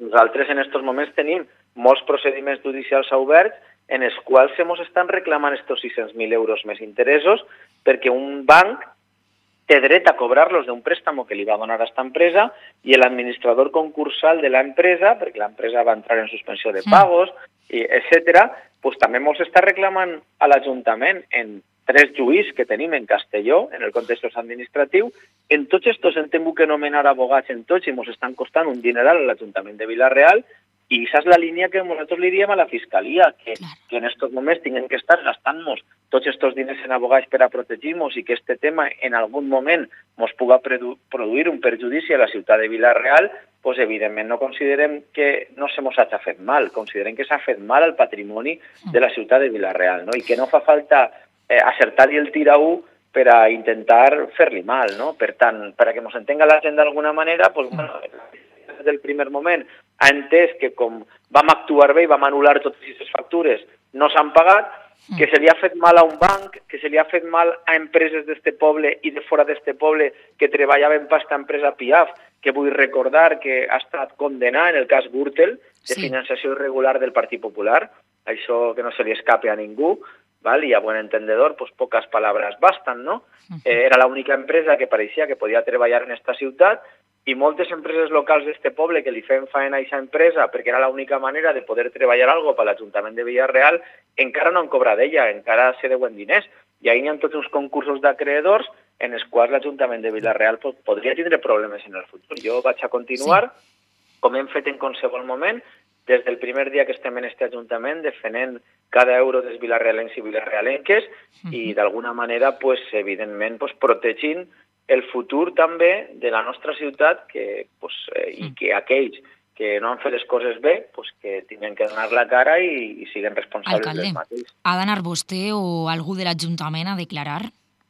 Nosaltres en aquests moments tenim molts procediments judicials oberts en els quals se mos estan reclamant estos 600.000 euros més interessos perquè un banc té dret a cobrar-los d'un préstamo que li va donar a aquesta empresa i l'administrador concursal de l'empresa, perquè l'empresa va entrar en suspensió de pagos, etc., pues també mos està reclamant a l'Ajuntament en 3 juís que tenim en Castelló, en el context administratiu. En tots estos hem tingut que nomenar abogats en tots i mos estan costant un dineral a l'Ajuntament de Vila-real. I aquesta és la línia que nosaltres li diríem a la Fiscalia, que en aquests moments tinguem que estar gastant-nos tots aquests diners en abogats per a protegir-nos i que aquest tema en algun moment ens pugui produir un perjudici a la ciutat de Vila-real, doncs evidentment no considerem que no se mos hagi fet mal, considerem que s'ha fet mal al patrimoni de la ciutat de Vila-real, no? I que no fa falta acertar-hi el tira-u per a intentar fer-li mal, no? Per tant, per a que ens entenga la gent d'alguna manera, doncs, bueno, des del primer moment ha entès que com vam actuar bé i vam anul·lar totes aquestes factures, no s'han pagat, que se li ha fet mal a un banc, que se li ha fet mal a empreses d'este poble i de fora d'este poble que treballaven per aquesta empresa Piaf, que vull recordar que ha estat condenada en el cas Gürtel, de financiació irregular del Partit Popular, això que no se li escape a ningú, ¿vale? Y a buen entendedor, pues pocas palabras bastan, ¿no? Era l'única empresa que pareixia que podia treballar en esta ciutat i moltes empreses locals d'este poble que li feien faena a aquesta empresa perquè era l'única manera de poder treballar algo per l'Ajuntament de Vila-real encara no han cobrat d'ella, encara se deuen diners. I ahí hi ha tots uns concursos d'acreedors en els quals l'Ajuntament de Vila-real podria tindre problemes en el futur. Jo vaig a continuar, com hem fet en qualsevol moment, des del primer dia que estem en este Ajuntament defenent cada euro dels vilarrealencs i vilarrealenques i d'alguna manera, pues, evidentment, pues, protegint el futur també de la nostra ciutat que, pues, i que aquells que no han fet les coses bé, pues, que tinguin que donar la cara i siguen responsables dels mateixos.
Ha d'anar vostè o algú de l'Ajuntament a declarar?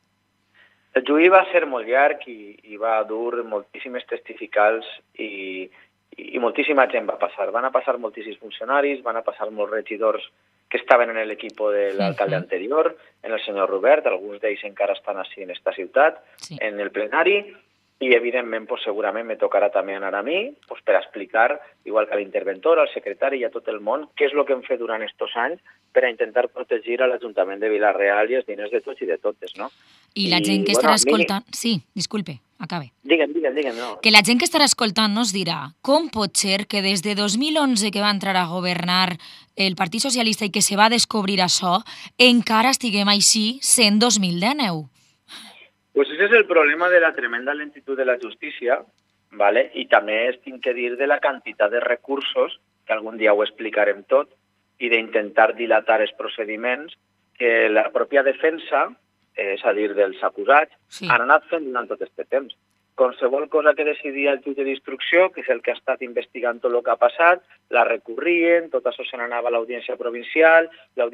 El juí va ser molt llarg i va dur moltíssimes testificals i moltíssima gent va passar. Van a passar moltíssims funcionaris, van a passar molts regidors que estaven en l'equip de l'alcalde anterior, en el senyor Robert, alguns d'ells encara estan així en esta ciutat, en el plenari, i evidentment pues, segurament me tocarà també anar a mi pues, per explicar, igual que a l'interventor, al secretari i a tot el món, què és el que hem fet durant aquests anys per a intentar protegir a l'Ajuntament de Vila-real i els diners de tots i de totes, no?
I la gent que estarà escoltant... Sí, disculpe, acabe.
Digue'm, no.
Que la gent que estarà escoltant nos dirà com pot ser que des de 2011 que va entrar a governar el Partit Socialista i que se va descobrir això, encara estiguem així sent 2019.
Pues ese es el problema de la tremenda lentitud de la justícia, ¿vale? I també tinc que dir de la quantitat de recursos, que algun dia ho explicarem tot, i d'intentar dilatar els procediments que la pròpia defensa, és a dir, dels acusats, han anat fent durant tot aquest temps. Qualsevol cosa que decidia el jutge d'instrucció, que és el que ha estat investigant tot el que ha passat, la recurrien, tot això se n'anava a l'audiència provincial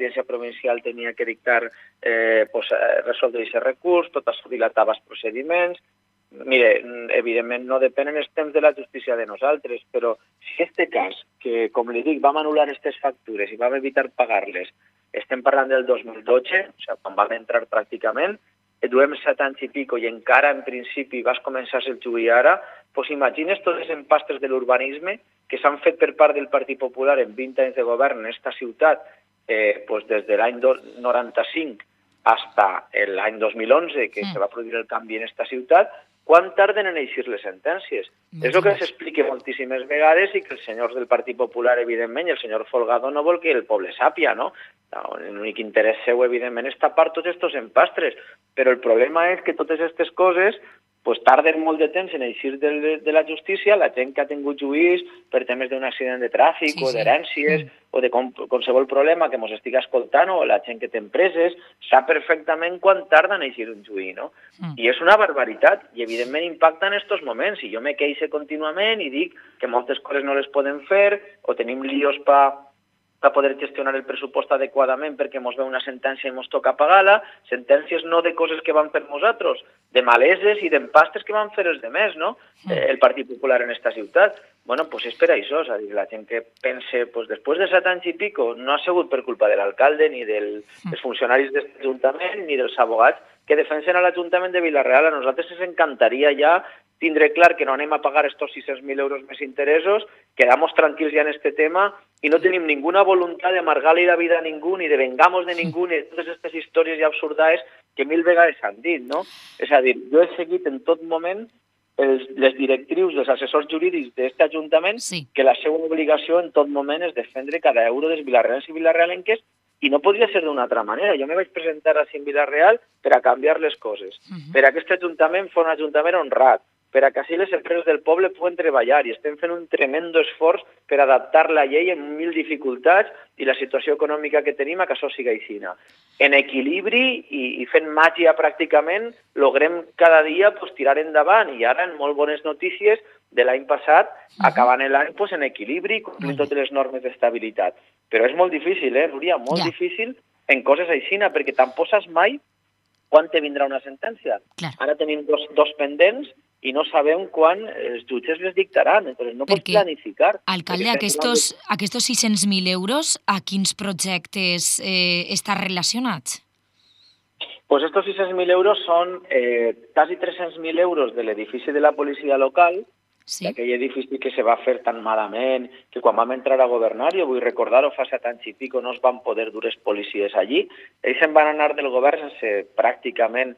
tenia que dictar, resoldre aquest recurs, tot això dilatava els procediments. Mire, evidentment no depenen els temps de la justícia de nosaltres, però si este cas, que com li dic, vam anul·lar aquestes factures i vam evitar pagar-les, estem parlant del 2012, o sigui, quan vam entrar pràcticament, duem 7 anys i pico i encara en principi vas començar el juí ara, doncs imagines tots els empastres de l'urbanisme que s'han fet per part del Partit Popular en 20 anys de govern en aquesta ciutat, des de l'any 95 fins l'any 2011, que se va produir el canvi en aquesta ciutat, quan tarden en eixir les sentències? És el que s'explica moltíssimes vegades i que els senyors del Partit Popular, evidentment, i el senyor Folgado no vol que el poble sàpia, no? L'únic interès seu, evidentment, és tapar tots aquests empastres, però el problema és que totes aquestes coses tarden molt de temps en eixir de la justícia, la gent que ha tingut juís per temes d'un accident de tràfic o d'herències o de qualsevol problema que ens estigui escoltant o la gent que té empreses, sap perfectament quan tarda en eixir un juí, no? I és una barbaritat i evidentment impacta en aquests moments. I jo me queixo contínuament i dic que moltes coses no les podem fer o tenim líos per poder gestionar el pressupost adequadament perquè ens ve una sentència i ens toca pagar-la, sentències no de coses que van fer nosaltres, de maleses i d'empastes que van fer els demés, no? El Partit Popular en esta ciutat. Bueno, pues és per això, és a dir, la gent que pense, pues després de 7 anys i pico, no ha sigut per culpa de l'alcalde, ni dels funcionaris de l'Ajuntament, ni dels abogats que defensen a l'Ajuntament de Vila-real. A nosaltres ens encantaria ja tindre clar que no anem a pagar estos 600.000 euros més interessos, quedamos tranquils ja en este tema i no tenim ninguna voluntat d'amargar-li la vida a ningú, ni de vengamos de ningú, ni de totes aquestes històries ja absurdades que 1000 vegades s'han dit, no? És a dir, jo he seguit en tot moment les directrius dels assessors jurídics d'aquest Ajuntament, que la seva obligació en tot moment és defendre cada euro dels vilarrealens i vilarrealenques, i no podria ser d'una altra manera. Jo me vaig presentar a en Vila-real per a canviar les coses, per a que aquest Ajuntament fos un Ajuntament honrat, per a que així les empreses del poble puguen treballar, i estem fent un tremendo esforç per adaptar la llei amb 1000 dificultats i la situació econòmica que tenim a que això siga així. En equilibri i fent màgia pràcticament, logrem cada dia tirar endavant, i ara en molt bones notícies de l'any passat, acabant l'any en equilibri, complint totes les normes d'estabilitat. Però és molt difícil, Núria? Molt difícil en coses així, perquè tampoc saps mai quan te vindrà una sentència. Ara tenim dos pendents i no sabem quan els jutges les dictaran, entonces no pots planificar.
Alcalde, aquests 600.000 euros, a quins projectes estan relacionats?
Pues estos 600.000 euros són quasi 300.000 euros de l'edifici de la policia local, d'aquell edifici que se va fer tan malament, que quan vam entrar a governar, jo vull recordar-ho, fa 7 anys i pico, no es van poder dur els policies allí. Ells se'n van anar del govern sense pràcticament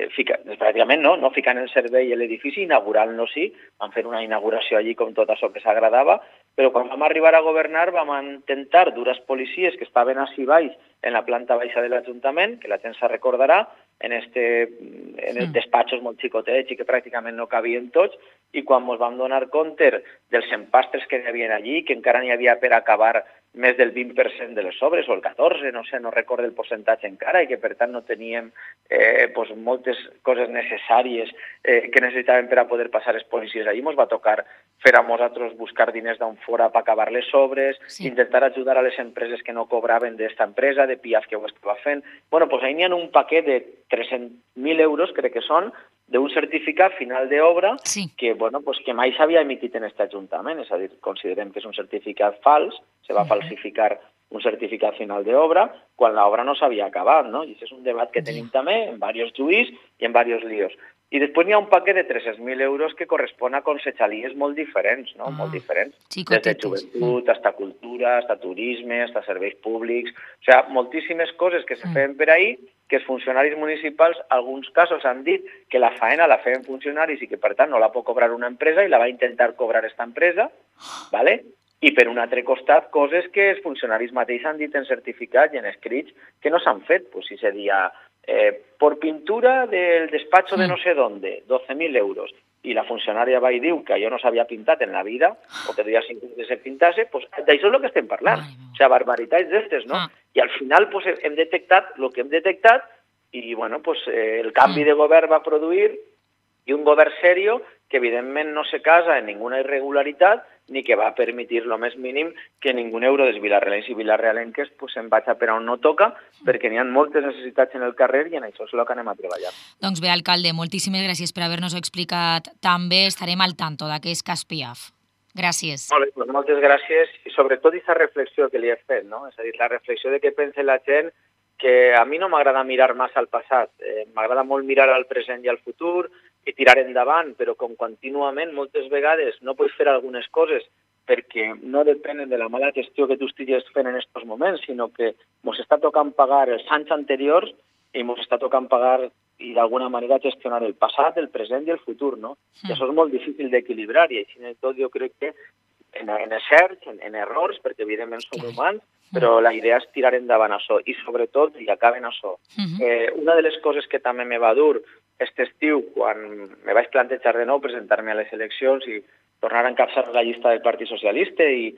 no ficant en servei l'edifici, inaugurant-lo sí, van fer una inauguració allí com tot això que s'agradava, però quan vam arribar a governar vam intentar dur els policies que estaven així baix, en la planta baixa de l'Ajuntament, que la gent se recordarà, en els despatxos molt xicotets i que pràcticament no cabien tots, i quan ens vam donar compte dels empastres que hi havia allí, que encara n'hi havia per acabar més del 20% de les obres, o el 14%, no sé, no recordo el percentatge encara, i que per tant no teníem moltes coses necessàries que necessitàvem per a poder passar els policies allí, ens va tocar fer a nosaltres buscar diners d'on fora per acabar les obres, intentar ajudar a les empreses que no cobraven d'esta empresa, de PIAF que ho estava fent. Bueno, doncs ahí n'hi ha un paquet de 300.000 euros, crec que són, d'un certificat final d'obra que mai s'havia emitit en aquest Ajuntament, és a dir, considerem que és un certificat fals, se va falsificar un certificat final d'obra quan l'obra no s'havia acabat, no? I això és un debat que tenim també en diversos juís i en diversos líos. I després n'hi ha un paquet de 300.000 euros que correspon a conselleries molt diferents, no? Molt diferents. Des de joventut, hasta cultura, hasta turisme, hasta serveis públics... O sigui, moltíssimes coses que se feien per ahí, que els funcionaris municipals, alguns casos han dit que la faena la feien funcionaris i que, per tant, no la pot cobrar una empresa i la va intentar cobrar esta empresa, ¿vale? I per un altre costat, coses que els funcionaris mateixos han dit en certificats i en escrits que no s'han fet. Pues si se dia por pintura del despacho de no sé dónde, 12.000 euros, i la funcionària va i diu que allò no s'havia pintat en la vida, o que duia 5 anys que se pintase, pues d'això és el que estem parlant. O sigui, barbaritats d'estes, no? I al final pues, hem detectat el que hem detectat i bueno, pues, el canvi de govern va produir i un govern serio que evidentment no se casa en ninguna irregularitat ni que va permetir lo més mínim que ningú euro dels vilarrealens i vilarrealenques pues, se'n vagi per on no toca, perquè n'hi ha moltes necessitats en el carrer i en això és el que anem a treballar.
Doncs bé, alcalde, moltíssimes gràcies per haver-nos explicat. També estarem al tanto d'aquest cas PIAF. Gràcies.
Molt bé, doncs moltes gràcies i sobretot aquesta reflexió que li he fet, no? És a dir, la reflexió de què pensa la gent, que a mi no m'agrada mirar massa al passat, m'agrada molt mirar al present i al futur i tirar endavant, però com contínuament moltes vegades no pots fer algunes coses perquè no depenen de la mala gestió que tu estigues fent en aquests moments, sinó que ens està tocant pagar els anys anteriors i ens està tocant pagar i d'alguna manera gestionar el passat, el present i el futur, no? I això és molt difícil d'equilibrar i així tot jo crec que en encerts, en errors, perquè evidentment som humans, però la idea és tirar endavant això i sobretot, i acaben això. Una de les coses que també me va dur aquest estiu, quan me vaig plantejar de nou presentar-me a les eleccions i tornar a encapçalar la llista del Partit Socialista i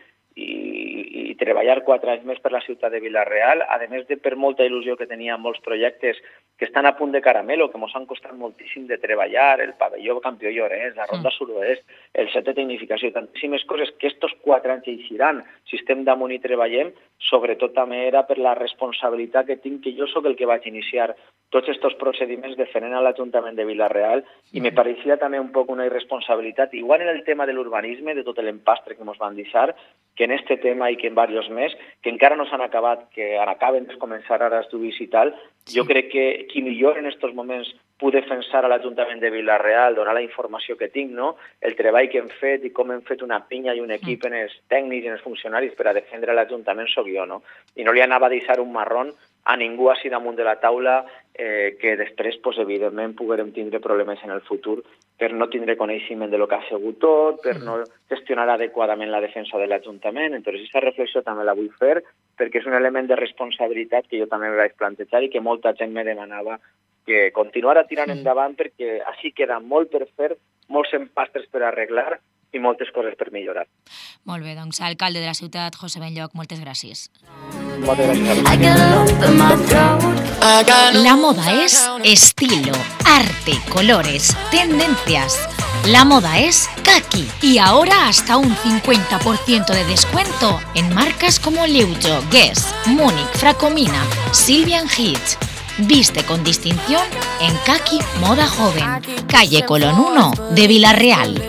treballar 4 anys més per la ciutat de Vila-real, a més de per molta il·lusió que tenia molts projectes que estan a punt de caramelo, que ens han costat moltíssim de treballar, el pavelló Campió Llorenç, la ronda sud-oest, el set de tecnificació, tantíssimes coses que estos 4 anys eixiran si estem damunt i treballem, sobretot també era per la responsabilitat que tinc, que jo sóc el que vaig iniciar tots aquests procediments defendent a l'Ajuntament de Vila-real i me pareixia també un poc una irresponsabilitat, igual en el tema de l'urbanisme, de tot l'empastre que ens van deixar, que en este tema i que en diversos més, que encara no s'han acabat, que acaben de començar ara els judicis i tal, jo crec que qui millor en aquests moments puc defensar a l'Ajuntament de Vila-real, donar la informació que tinc, no? El treball que hem fet i com hem fet una pinya i un equip en els tècnics i en els funcionaris per a defendre l'Ajuntament sóc jo, no? I no li anava a deixar un marrón a ningú així damunt de la taula que després, pues, evidentment, poguérem tindre problemes en el futur per no tindre coneixement de lo que ha sigut tot, per no gestionar adequadament la defensa de l'Ajuntament. Entonces, aquesta reflexió també la vull fer perquè és un element de responsabilitat que jo també me vaig plantejar i que molta gent me demanava que continuara tirant endavant perquè així queda molt per fer, molts empastres per arreglar i moltes coses per millorar.
Molt bé, doncs alcalde de la ciutat, José Benlloch, moltes gràcies.
Moltes gràcies.
La moda es estilo, arte, colores, tendencias. La moda es Kaki y ahora hasta un 50% de descuento en marcas como Leuto, Guess, Múnich, Fracomina, Sylvian Hitch. Viste con distinción en Kaki Moda Joven, calle Colón 1 de Vila-real.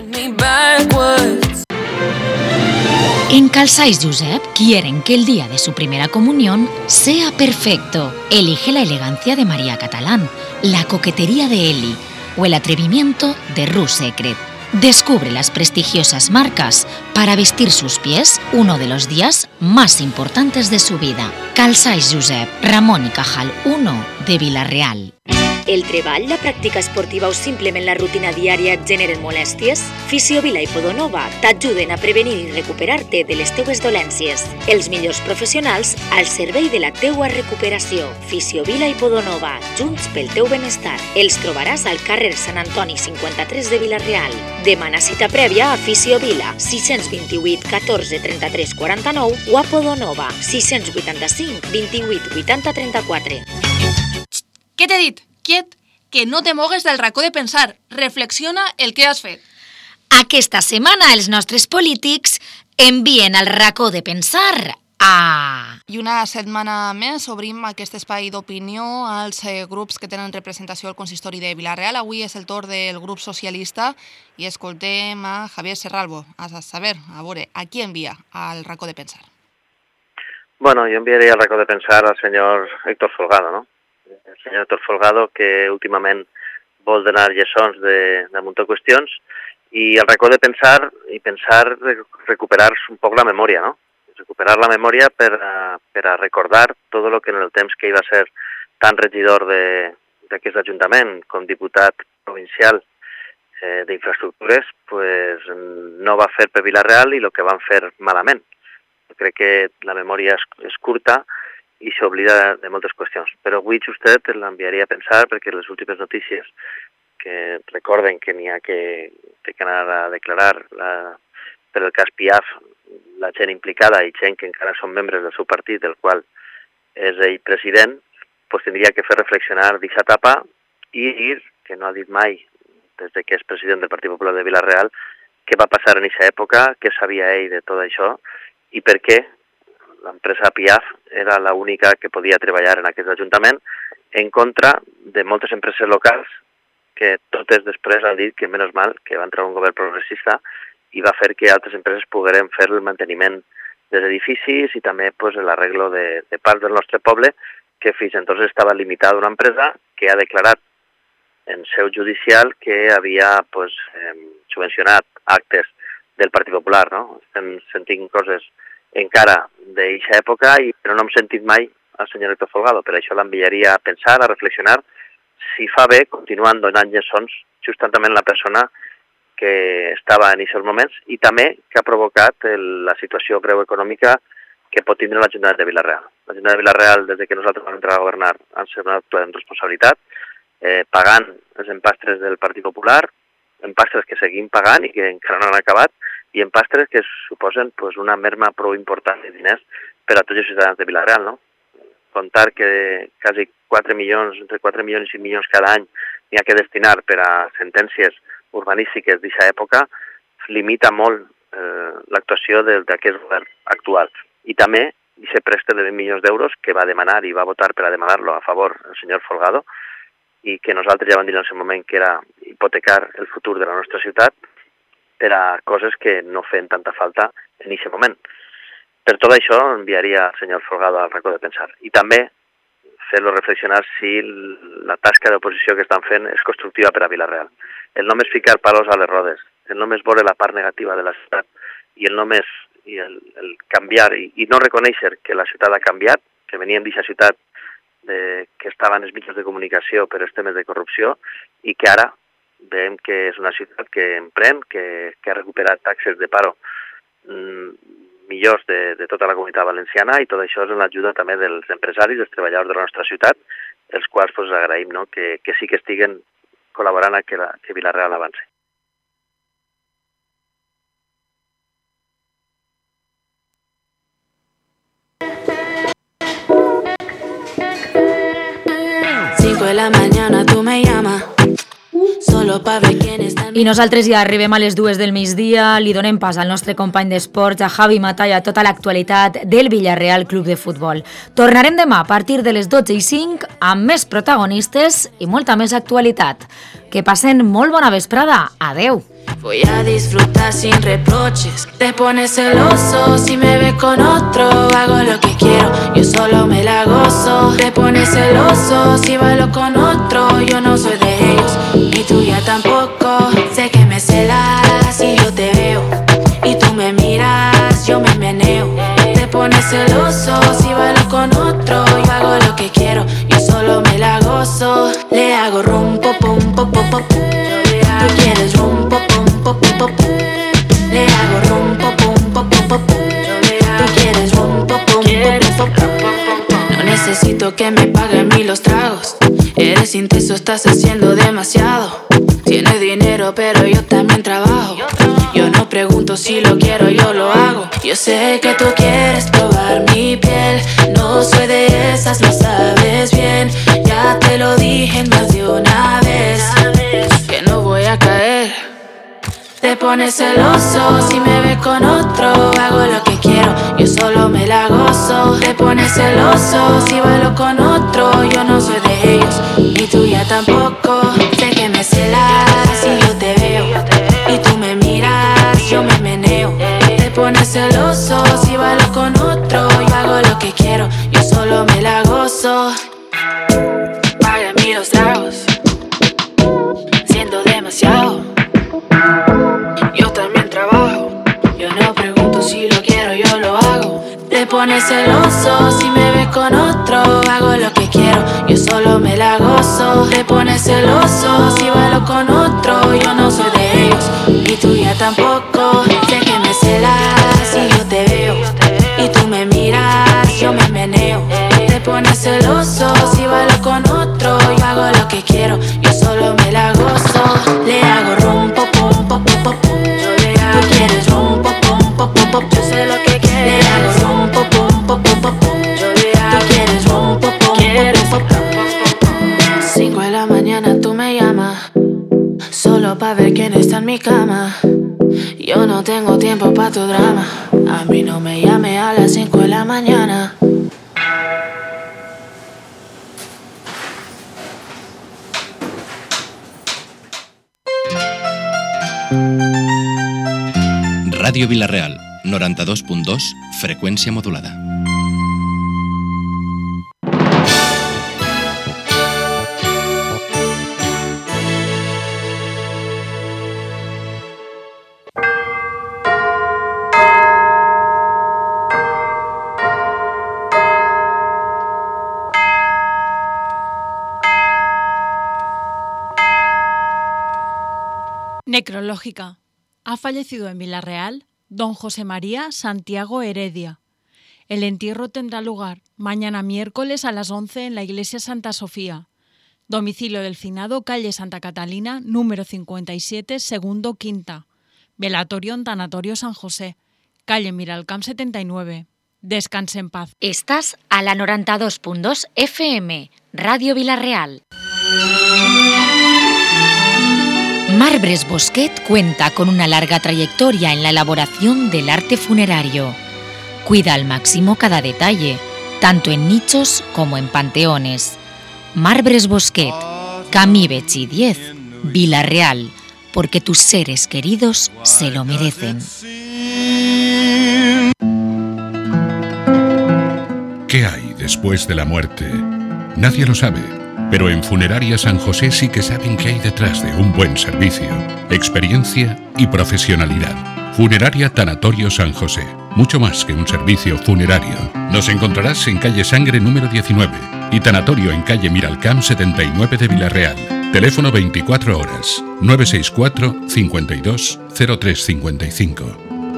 En Calçais Josep quieren que el día de su primera comunión sea perfecto. Elige la elegancia de María Catalán, la coquetería de Eli o el atrevimiento de Rue Secret. Descubre las prestigiosas marcas para vestir sus pies uno de los días más importantes de su vida. Calçais Josep, Ramón y Cajal 1 de Vila-real.
El treball, la pràctica esportiva o simplement la rutina diària et generen molèsties? Fisiovila i Podonova t'ajuden a prevenir i recuperar-te de les teues dolències. Els millors professionals al servei de la teua recuperació. Fisiovila i Podonova, junts pel teu benestar. Els trobaràs al carrer Sant Antoni 53 de Vila-real. Demana cita prèvia a Fisiovila 628 14 33 49 o a Podonova 685 28 80 34.
Què t'he dit? Quiet, que no te mogues del racó de pensar. Reflexiona el que has fet.
Aquesta setmana els nostres polítics envien al racó de pensar a...
I una setmana més obrim aquest espai d'opinió als grups que tenen representació al consistori de Vila-real. Avui és el torn del grup socialista i escoltem a Javier Serralbo. A saber, a veure, a qui envia al racó de pensar?
Bueno, yo enviaría al racó de pensar al señor Héctor Folgado, ¿no? El senyor Héctor Folgado, que últimament vol donar lliçons de munt de qüestions, i el racó de pensar recuperar un poc la memòria, ¿no? Recuperar la memòria per a recordar tot el que en el temps que hi va ser tan regidor d'aquest ajuntament com diputat provincial d'infraestructures, pues no va fer per Vila-real i el que van fer malament. Jo crec que la memòria és curta i s'oblida de moltes qüestions. Però avui justet l'enviaria a pensar perquè les últimes notícies que recorden que n'hi ha que anar a declarar per el cas Piaf la gent implicada i gent que encara són membres del seu partit, del qual és ell president, doncs tindria que fer reflexionar d'aquesta etapa i dir, que no ha dit mai des que és president del Partit Popular de Vila-real, què va passar en aquesta època, què sabia ell de tot això i per què l'empresa Piaf era l'única que podia treballar en aquest ajuntament en contra de moltes empreses locals que totes després han dit que menys mal que va entrar un govern progressista i va fer que altres empreses pogueren fer el manteniment dels edificis i també l'arreglo de parts del nostre poble que fins entonces estava limitada a una empresa que ha declarat en seu judicial que havia subvencionat actes del Partit Popular, no? Estem sentint coses encara d'aquesta època, però no hem sentit mai al senyor Héctor Folgado. Per això l'enviaria a pensar, a reflexionar, si fa bé continuant donant lliçons justament la persona que estava en aquests moments i també que ha provocat la situació greu econòmica que pot tindre l'Ajuntament de Vila-real. L'Ajuntament de Vila-real, des que nosaltres vam entrar a governar, han actuat en responsabilitat, pagant els empastres del Partit Popular, empastres que seguim pagant i que encara no han acabat, i empastres que suposen una merma prou important de diners per a tots els ciutadans de Vila-real, no? Contar que quasi 4 milions, entre 4 milions i 5 milions cada any n'hi ha que destinar per a sentències urbanístiques d'aquesta època limita molt l'actuació d'aquest govern actual. I també aquest préstec de 20 milions d'euros que va demanar i va votar per a demanar-lo a favor el senyor Folgado i que nosaltres ja vam dir en el seu moment que era hipotecar el futur de la nostra ciutat per a coses que no feien tanta falta en aquest moment. Per tot això enviaria el senyor Folgado al racó de pensar. I també fer-lo reflexionar si la tasca d'oposició que estan fent és constructiva per a Vila-real. El només ficar palos a les rodes, el només veure la part negativa de la ciutat i el només el canviar i no reconèixer que la ciutat ha canviat, que veníem d'aquesta ciutat que estava en els mitjans de comunicació per els temes de corrupció i que ara veiem que és una ciutat que emprèn, que ha recuperat taxes de paro millors de tota la comunitat valenciana i tot això és en l'ajuda també dels empresaris, dels treballadors de la nostra ciutat, els quals agraïm que sí que estiguen col·laborant a que Vila-real avanci.
De la mañana tú me llamas solo pa ver quién está.
I nosaltres ja arribem a les 2 del migdia, li donem pas al nostre company d'esports, a Javi Matalla, tota l'actualitat del Villarreal Club de Futbol. Tornarem demà a partir de les 12:05 amb més protagonistes i molta més actualitat. Que pasen molt bona vesprada. Adeu.
Voy a disfrutar sin reproches. Te pones celoso si me ves con otro. Hago lo que quiero, yo solo me la gozo. Te pones celoso si bailo con otro. Yo no soy de ellos, ni tuya tampoco. Sé que me celas si yo te veo y tú me miras, yo me meneo. Te pones celoso si bailo con otro. Yo hago lo que quiero, yo solo me la gozo. Le hago rum, pop, pum, pop, pop, pop. Tú quieres rum, pop, pum, pop, pop, pop. Le hago rum, pop, pum, pop, pop, pop. Tú quieres rum, pop, pum, pop, pop, pop. No necesito que me paguen mí los tragos. Eres intenso, estás haciendo demasiado. Tienes dinero, pero yo también trabajo. Yo no pregunto si lo quiero, yo lo hago. Yo sé que tú quieres probar mi piel. No soy de esas, lo sabes bien. Ya te lo dije más de una vez, que no voy a caer. Te pones celoso si me ves con otro. Hago lo que quiero, yo solo me la gozo. Te pones celoso si bailo con otro. Yo no soy de ellos, ni tuya tampoco. Sé que me celas si yo te veo y tú me miras, yo me meneo. Te pones celoso si bailo con otro. Yo hago lo que quiero, yo solo me la gozo. Paga mí los tragos, siendo demasiado. Yo también trabajo, yo no pregunto si lo quiero, yo lo hago. Te pones celoso si me ves con otro. Hago lo que quiero, yo solo me la gozo. Te pones celoso si bailo con otro. Yo no soy de ellos, ni tuya tampoco. Sé que me celas si yo te veo y tú me miras, yo me meneo. Te pones celoso si bailo con otro. Yo hago lo que quiero, yo solo me la gozo. Le hago rum, pop, pum, pop, pop, pop. Tú quieres rum, pop, pum, pop, pop, pop. Yo sé lo que quieres. Le hago rum, pop, pum, pop, pop, pop. Tú quieres rum, pop, pum, pop, pop. 5 de la mañana tú me llamas solo pa' ver quién está en mi cama. Yo no tengo tiempo pa' tu drama. A mí no me llame a las 5 de la mañana.
Ràdio Vila-real, 92.2, freqüència modulada.
Necrológica. Ha fallecido en Vila-real don José María Santiago Heredia. El entierro tendrá lugar mañana miércoles a las 11 en la iglesia Santa Sofía. Domicilio del finado, calle Santa Catalina, número 57, segundo quinta. Velatorio en Tanatorio San José, calle Miralcamp 79. Descanse en paz.
Estás a la 92.2 FM, Radio Vila-real. Marbres Bosquet cuenta con una larga trayectoria en la elaboración del arte funerario. Cuida al máximo cada detalle, tanto en nichos como en panteones. Marbres Bosquet, Camí Betxí 10, Vila-real, porque tus seres queridos se lo merecen.
¿Qué hay después de la muerte? Nadie lo sabe, pero en Funeraria San José sí que saben qué hay detrás de un buen servicio, experiencia y profesionalidad. Funeraria Tanatorio San José, mucho más que un servicio funerario. Nos encontrarás en calle Sangre número 19 y Tanatorio en calle Miralcamp 79 de Vila-real. Teléfono 24 horas, 964 52 0355.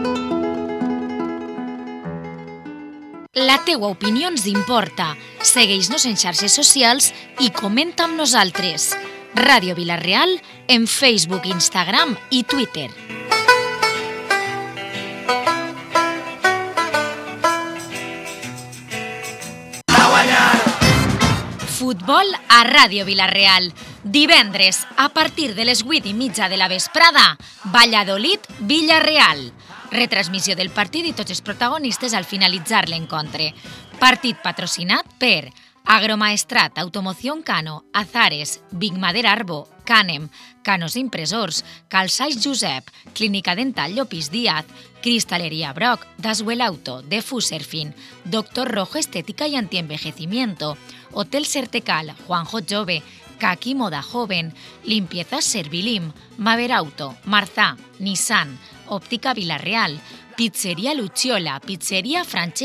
La teua opinió ens importa. Segueix-nos en xarxes socials i comenta amb nosaltres. Ràdio Vila-real en Facebook, Instagram i Twitter. Futbol a Ràdio Vila-real. Divendres, a partir de les 8:30 de la vesprada, Valladolid-Villarreal. Retransmissió del partit i tots els protagonistes al finalitzar l'encontre. Partit patrocinat per Agromaestrat, Automoción Cano, Azares, Big Madera Arbo, Canem, Canos Impressors, Calçais Josep, Clínica Dental Llopis Díaz, Cristalería Broc, Daswell Auto, Defu Surfing, Doctor Rojo Estética y Antienvejecimiento, Hotel Sertecal, Juanjo Jove, Kaki Moda Joven, Limpiezas Servilim, Maver Auto, Marzá, Nissan, Óptica Vila-real, Pizzería Lucciola, Pizzería Francesca